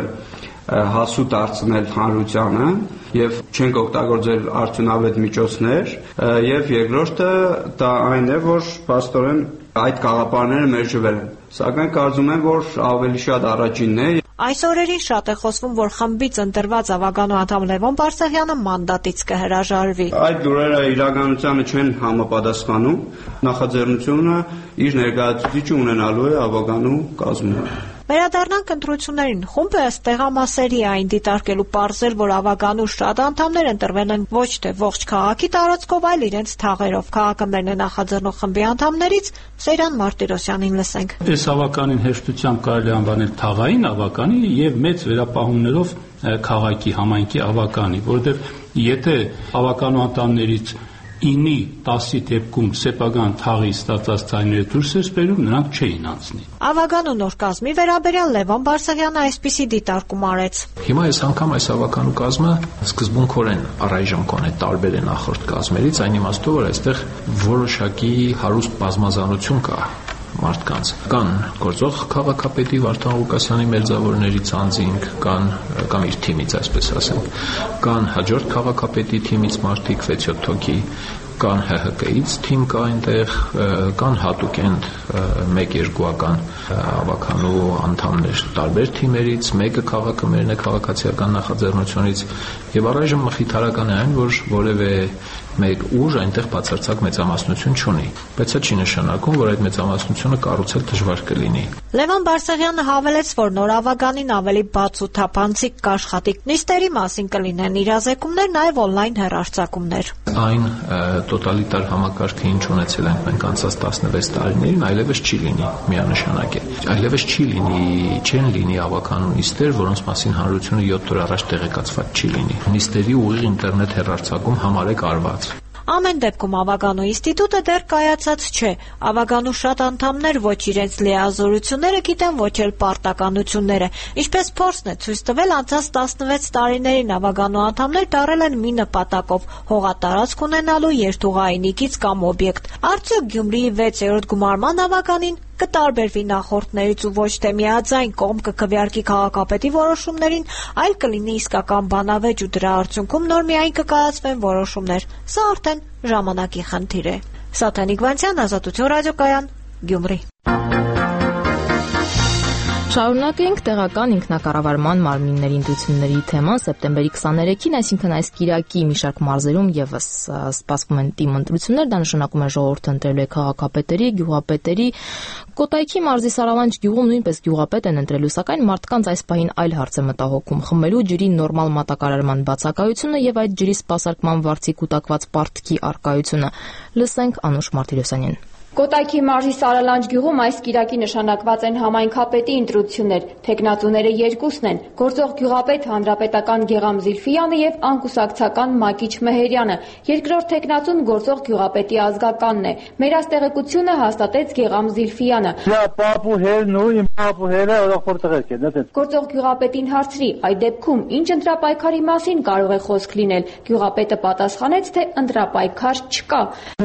հասու դարձնել հանրությանը եւ չենք օգտագործել արդյունավետ միջոցներ, եւ երկրորդը դա այն է, որ փաստորեն այդ գաղափարները մերժվել են։ Սակայն կարծում եմ, որ ավելի շատ առաջինն է։ Այս օրերին շատ է խոսվում, որ խմբից ընտրված ավագանու անդամ Լևոն Բարսեղյանը մանդատից կհրաժարվի։ Այդ լուրերը իրականությանը չեն համապատասխանում։ Նախաձեռնությունը իր ներկայացուցիչը ունենալու է ավագանու կազմում։ Վերադառնանք ընտրություններին։ Խումբը ըստ տեղամասերի այն դիտարկելու պարզել, որ ավագանու շատ անդամներ ընտրվել են ոչ թե ողջ քաղաքի տարածքով, այլ իրենց թաղերով։ Քաղաքամերն է նախաձեռնող խմբի անդամներից Սեյրան Մարտիրոսյանին լսենք։ Այս ավականին հեշտությամբ կարելի անվանել թաղային ավականի եւ մեծ վերապահումներով քաղաքի համայնքի ավականի, որովհետեւ եթե ավականու անդամներից ինի տասի դեպքում սեփական թաղի ստացած ցայները դուրս էր բերում, նրանք չէին անցնի։ Ավագանու նոր կազմի վերաբերյալ Լևոն Բարսեղյանը այսպիսի դիտարկում արեց։ Հիմա այս անգամ այս ավականու կազմը սկզբունքորեն առայժմ կոնե տարբեր է նախորդ կազմերից, այն իմաստով, որ այստեղ որոշակի հարուստ բազմազանություն կա մարդկանց։ Կան գործող քաղաքապետի Վարդան Ղուկասյանի մերձավորներից անձինք, կան կամ իր թիմից, այսպես ասենք, կան հաջորդ քաղաքապետի թիմից մարդիկ վեց-յոթ հոգի, կան Հ Հ Կ-ից թիմ կա այնտեղ, կան հատուկենտ մեկ-երկուական ավականու անդամներ տարբեր թիմերից, մեկը քաղաքը մերն է քաղաքացիական նախաձեռնությունից, եւ առայժմ մխիթարական է այն, որ որևէ մեկ ուժ այնտեղ բացարձակ մեծամասնություն չունի, բայց դա չի նշանակում, որ այդ մեծամասնությունը կառուցել դժվար կլինի։ Լևոն Բարսեղյանը հավելեց, որ նոր ավականին ավելի բաց ու թափանցիկ կաշխատի։ Նիստերի մասին կլինեն իրազեկումներ, նաև օնլայն հեռարձակումներ։ Այն տոտալիտար համակարգը, ինչ ունեցել ենք մենք անցած տասնվեց տարիներին, այլևս չի լինի, միանշանակ է։ Այլևս չի լինի, չեն լինի ավականու նիստեր, որոնց մասին հանրությունը յոթ օր առաջ տեղեկացված չի լինի։ Նիստերի ուղիղ ինտերնետ հեռարձակում համարեք արված։ Ամեն դեպքում ավականու ինստիտուտը դեռ կայացած չէ։ Ավականու շատ անդամներ ոչ իրենց լիազորությունները գիտեն, ոչ էլ պարտականությունները։ Ինչպես փորձն է ցույց տվել, անցած տասնվեց տարիներին ավականու անդամներ դարել են մի նպատակով՝ հողատարածք ունենալու երթուղայինիկից կամ օբյեկտ։ Արդյոք Գյումրիի վեցերորդ գումարման ավականին կտարբերվի նախորդներից ու ոչ թե միաձայն կողմ կքվեարկի քաղաքապետի որոշումներին, այլ կլինի իսկական բանավեճ ու դրա արդյունքում նոր միայն կկայացվեն որոշումներ։ Սա արդեն ժամանակի խնդիր է։ Սաթանիկ Վանցյան, Ազատություն ռադիոկայան, Գյումրի։ Շարունակենք տեղական ինքնակառավարման մարմինների ընտրությունների թեման սեպտեմբերի քսաներեքին, այսինքն այս կիրակի մի շարք մարզերում եւս սպասվում են թիմ ընտրություններ, դա նշանակում է ժողովուրդը ընտրելու է քաղաքապետերի, գյուղապետերի, Կոտայքի մարզի Սարալանջ գյուղում նույնպես գյուղապետ են ընտրելու, սակայն մարդկանց այս պահին այլ հարց է մտահոգում՝ խմելու ջրի նորմալ մատակարարման բացակայությունը եւ այդ ջրի սպասարկման վարձի կուտակված պարտքի առկայությունը։ Լսենք Անուշ Մարտիրոսյանին։ Կոտայքի մարզի Սարալանջ գյուղում այս կիրակի նշանակված են համայնքապետի ընտրություններ։ Թեկնածուները երկուսն են՝ գործող գյուղապետ հանրապետական Գեգամ Զիլֆյանը եւ անկուսակցական Մակիչ Մեհերյանը։ Երկրորդ թեկնածուն գործող գյուղապետի ազգականն է։ Մեր աստեղեկությունը հաստատեց Գեգամ Զիլֆյանը։ Գործող գյուղապետին հարցրի, այդ դեպքում ինչ ընտրապայքարի մասին կարող է խոսք լինել։ Գյուղապետը պատասխանեց, թե ընտրապայքար չկա։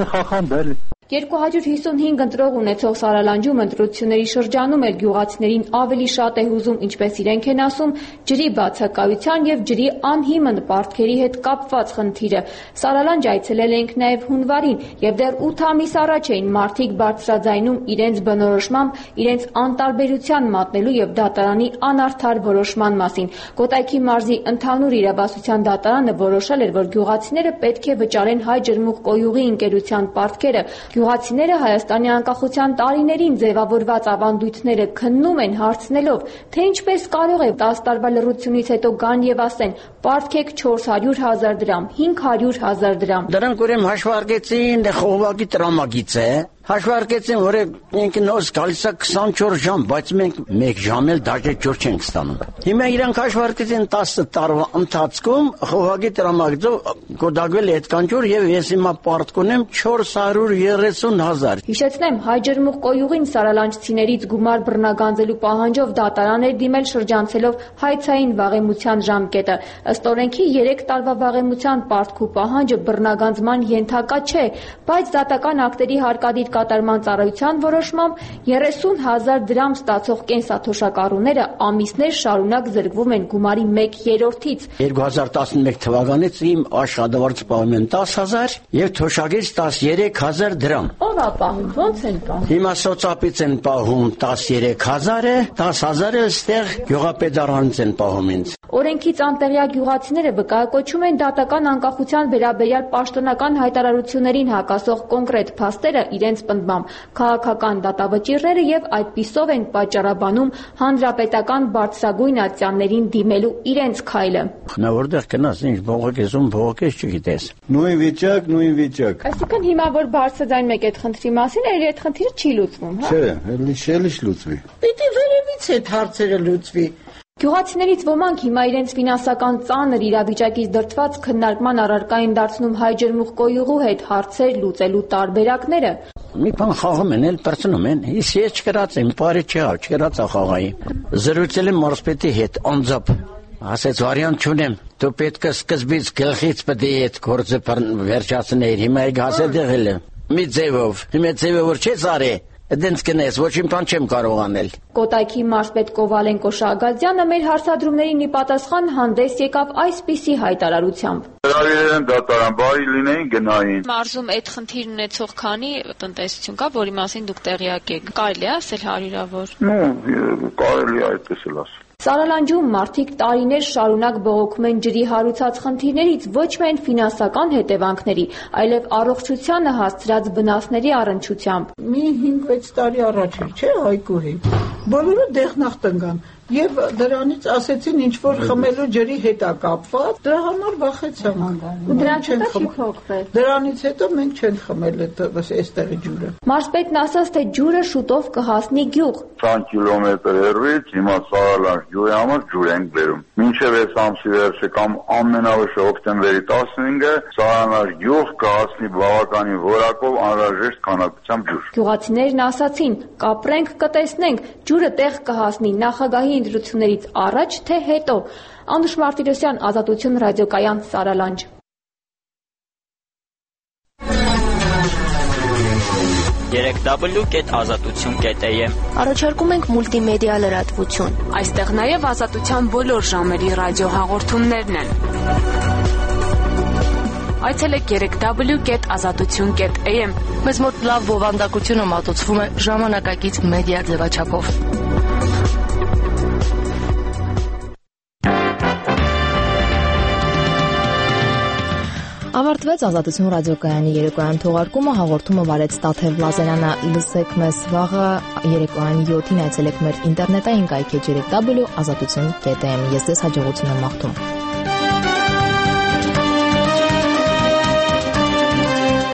երկու հարյուր հիսունհինգ ընտրող ունեցող Սարալանջում ընտրությունների շրջանում էլ գյուղացիներին ավելի շատ է հուզում, ինչպես իրենք են ասում, ջրի բացակայության եւ ջրի անհիմն պարտքերի հետ կապված խնդիրը։ Սարալանջ այցելել ենք նաեւ հունվարին եւ դեռ ութ ամիս առաջ էին մարդիկ բարձրաձայնում իրենց բնորոշմամբ իրենց անտարբերության մատնելու եւ դատարանի անարդար որոշման մասին։ Կոտայքի մարզի ընդհանուր իրավասության դատարանը որոշել էր, որ գյուղացիները պետք է վճարեն հայ ջրմուղ կոյուղի ընկերության պարտքերը։ Գյուղացիները Հայաստանի անկախության տարիներին ձևավորված ավանդույթները քննում են հարցնելով, թե ինչպես կարող է տասը տարվա լռությունից հետո գան եւ ասեն՝ պարտքեք չորս հարյուր հազար դրամ, հինգ հարյուր հազար դրամ։ Դրանք ուրեմն հաշվարկեցին, դե խողովակի տրամագիծ է։ Հաշվարկեցին, որ մենք նոց գալիս է քսանչորս ժամ, բայց մենք մեկ ժամ էլ դաժե ջուր չենք ստանում։ Հիմա իրանք հաշվարկեցին տասը տարվա ընթացքում խողովակի տրամագիծով կոդագվել է այդքան ջուր եւ ես հիմա պարտք ունեմ չորս հարյուր երեսուն հազար։ Հիշեցնեմ, հայ ջրմուղ կոյուղին սարալանջցիներից գումար բռնագանձելու պահանջով դատարան էր դիմել շրջանցելով հայցային վաղեմության ժամկետը։ Ըստ օրենքի երեք տարվա վաղեմության պարտք ու պահանջը բռնագանձման ենթակա չէ, բայց դատական ակտերի հարկադիր կատարման ծառայության որոշմամբ երեսուն հազար դրամ ստացող կենսաթոշակառուները ամիսներ շարունակ զրկվում են գումարի մեկ երրորդից։ երկու հազար տասնմեկ թվականից իմ աշխատավարձը պահում են տասը հազար եւ թոշակից տասներեք հազար դրամ։ Ո՞վ է պահում, ո՞նց են պահում։ Հիմա սոցապից են պահում տասներեք հազարը, տասը հազարը ստեղ գյուղապետարանից են պահում ինձ։ Օրենքից անտեղյա գյուղացիները վկայակոչում են դատական անկախության վերաբերյալ պաշտոնական հայտարարություններին հակասող կոնկրետ փաստերը իրենց պնդմամբ, քաղաքական դատավճիռները եւ այդպիսով են պատճառաբանում հանրապետական բարձրագույն ատյաններին դիմելու իրենց քայլը։ Նա որտեղ գնաս, ինչ բողոքես, ում բողոքես չգիտես։ Նույն վիճակ, նույն վիճակ։ Այսինքն հիմա որ բարձրաձայն մեկ այդ խնդրի մասին, երի այդ խնդիրը չի լուծվում, հա։ Չէ, էլի շելիշ լուծվի։ Պիտի վերևից այդ հարցերը լուծվի։ Գյուղացիներից ոմանք հիմա իրենց ֆինանսական ծանր իրավիճակից դրդված քննարկման առարկային դարձնում հայ ջրմուղ կոյուղու հետ հարցեր լուծելու տարբերակները։ Մի բան խաղում են, էլ պրծնում են, իսկ ես չկրած եմ, բարի չեղավ, չկրած ախաղայի։ Զրուցել եմ մարզպետի հետ, անձամբ, ասեց վարիանտ չունեմ, դու պետք է սկզբից գլխից պետք է այդ գործը վերջացնել, հիմա եք հասել դեղել եմ, մի ձևով, հիմա ձևը որ չես արի, Դենց կնես, ոչինչ բան չեմ կարող անել։ Կոտայքի մարզպետ Կովալենկո Շահգազյանը մեր հարցադրումներին ի պատասխան հանդես եկավ այսպիսի հայտարարությամբ. Հրավիրեն դատարան, բարի լինեին գնային։ Մարզում այդ խնդիրն ունեցող քանի տնտեսություն կա, որի մասին դուք տեղյակ եք։ Կարելի է ասել հարյուրավոր։ Ну, կարելի է այդպես էլ ասել։ Սարալանջում մարդիկ տարիներ շարունակ բողոքում են ջրի հարուցած խնդիրներից ոչ միայն ֆինանսական հետևանքների, այլև առողջությանը հասցրած վնասների առնչությամբ։ Մի հինգ-վեց տարի առաջ էր, չէ, Հայկուհի։ Բոլորը դեղնախ տնկան։ Եվ դրանից ասեցին ինչ որ խմելու ջրի հետ է կապված, դրա համար վախեցանք։ Դրանից հետո չի փոխվել։ Դրանից հետո մենք չենք խմել այստեղի ջուրը։ Մարզպետն ասաց, թե ջուրը շուտով կհասնի գյուղ։ քանի կիլոմետր հեռվից հիմա Սարալանջ ջուրի համար ջուր ենք բերում։ Մինչև այս ամսի վերջը կամ ամենավերջը հոկտեմբերի տասնհինգը Սարալանջ գյուղ կհասնի բավականին որակով անհրաժեշտ քանակությամբ ջուր։ Գյուղացիներն ասացին, կապրենք, կտեսնենք, ջուրը տեղ կհասնի նախագահի ընտրություններից առաջ թե հետո։ Անուշ Մարտիրոսյան, Ազատություն ռադիոկայան, Սարալանջ։ երեք w կետ ազատություն կետ a m Առաջարկում ենք մուլտիմեդիա լրատվություն։ Այստեղ նաև ազատության բոլոր ժամերի ռադիոհաղորդումներն են։ Այցելեք երեք w կետ ազատություն կետ a m։ Մեզ մոտ լավ բովանդակությունը մատուցվում է ժամանակակից մեդիա ձևաչափով։ Ավարտվեց Ազատություն ռադիոկայանի երեկոյան թողարկումը, հաղորդումը վարեց Տաթև Լազարյանը։ Լսեք մեզ վաղը երեկոյան յոթին այցելեք մեր ինտերնետային կայքեջ երեք w ազատություն կետ a m։ Ես ձեզ հաջողություն եմ մաղթում։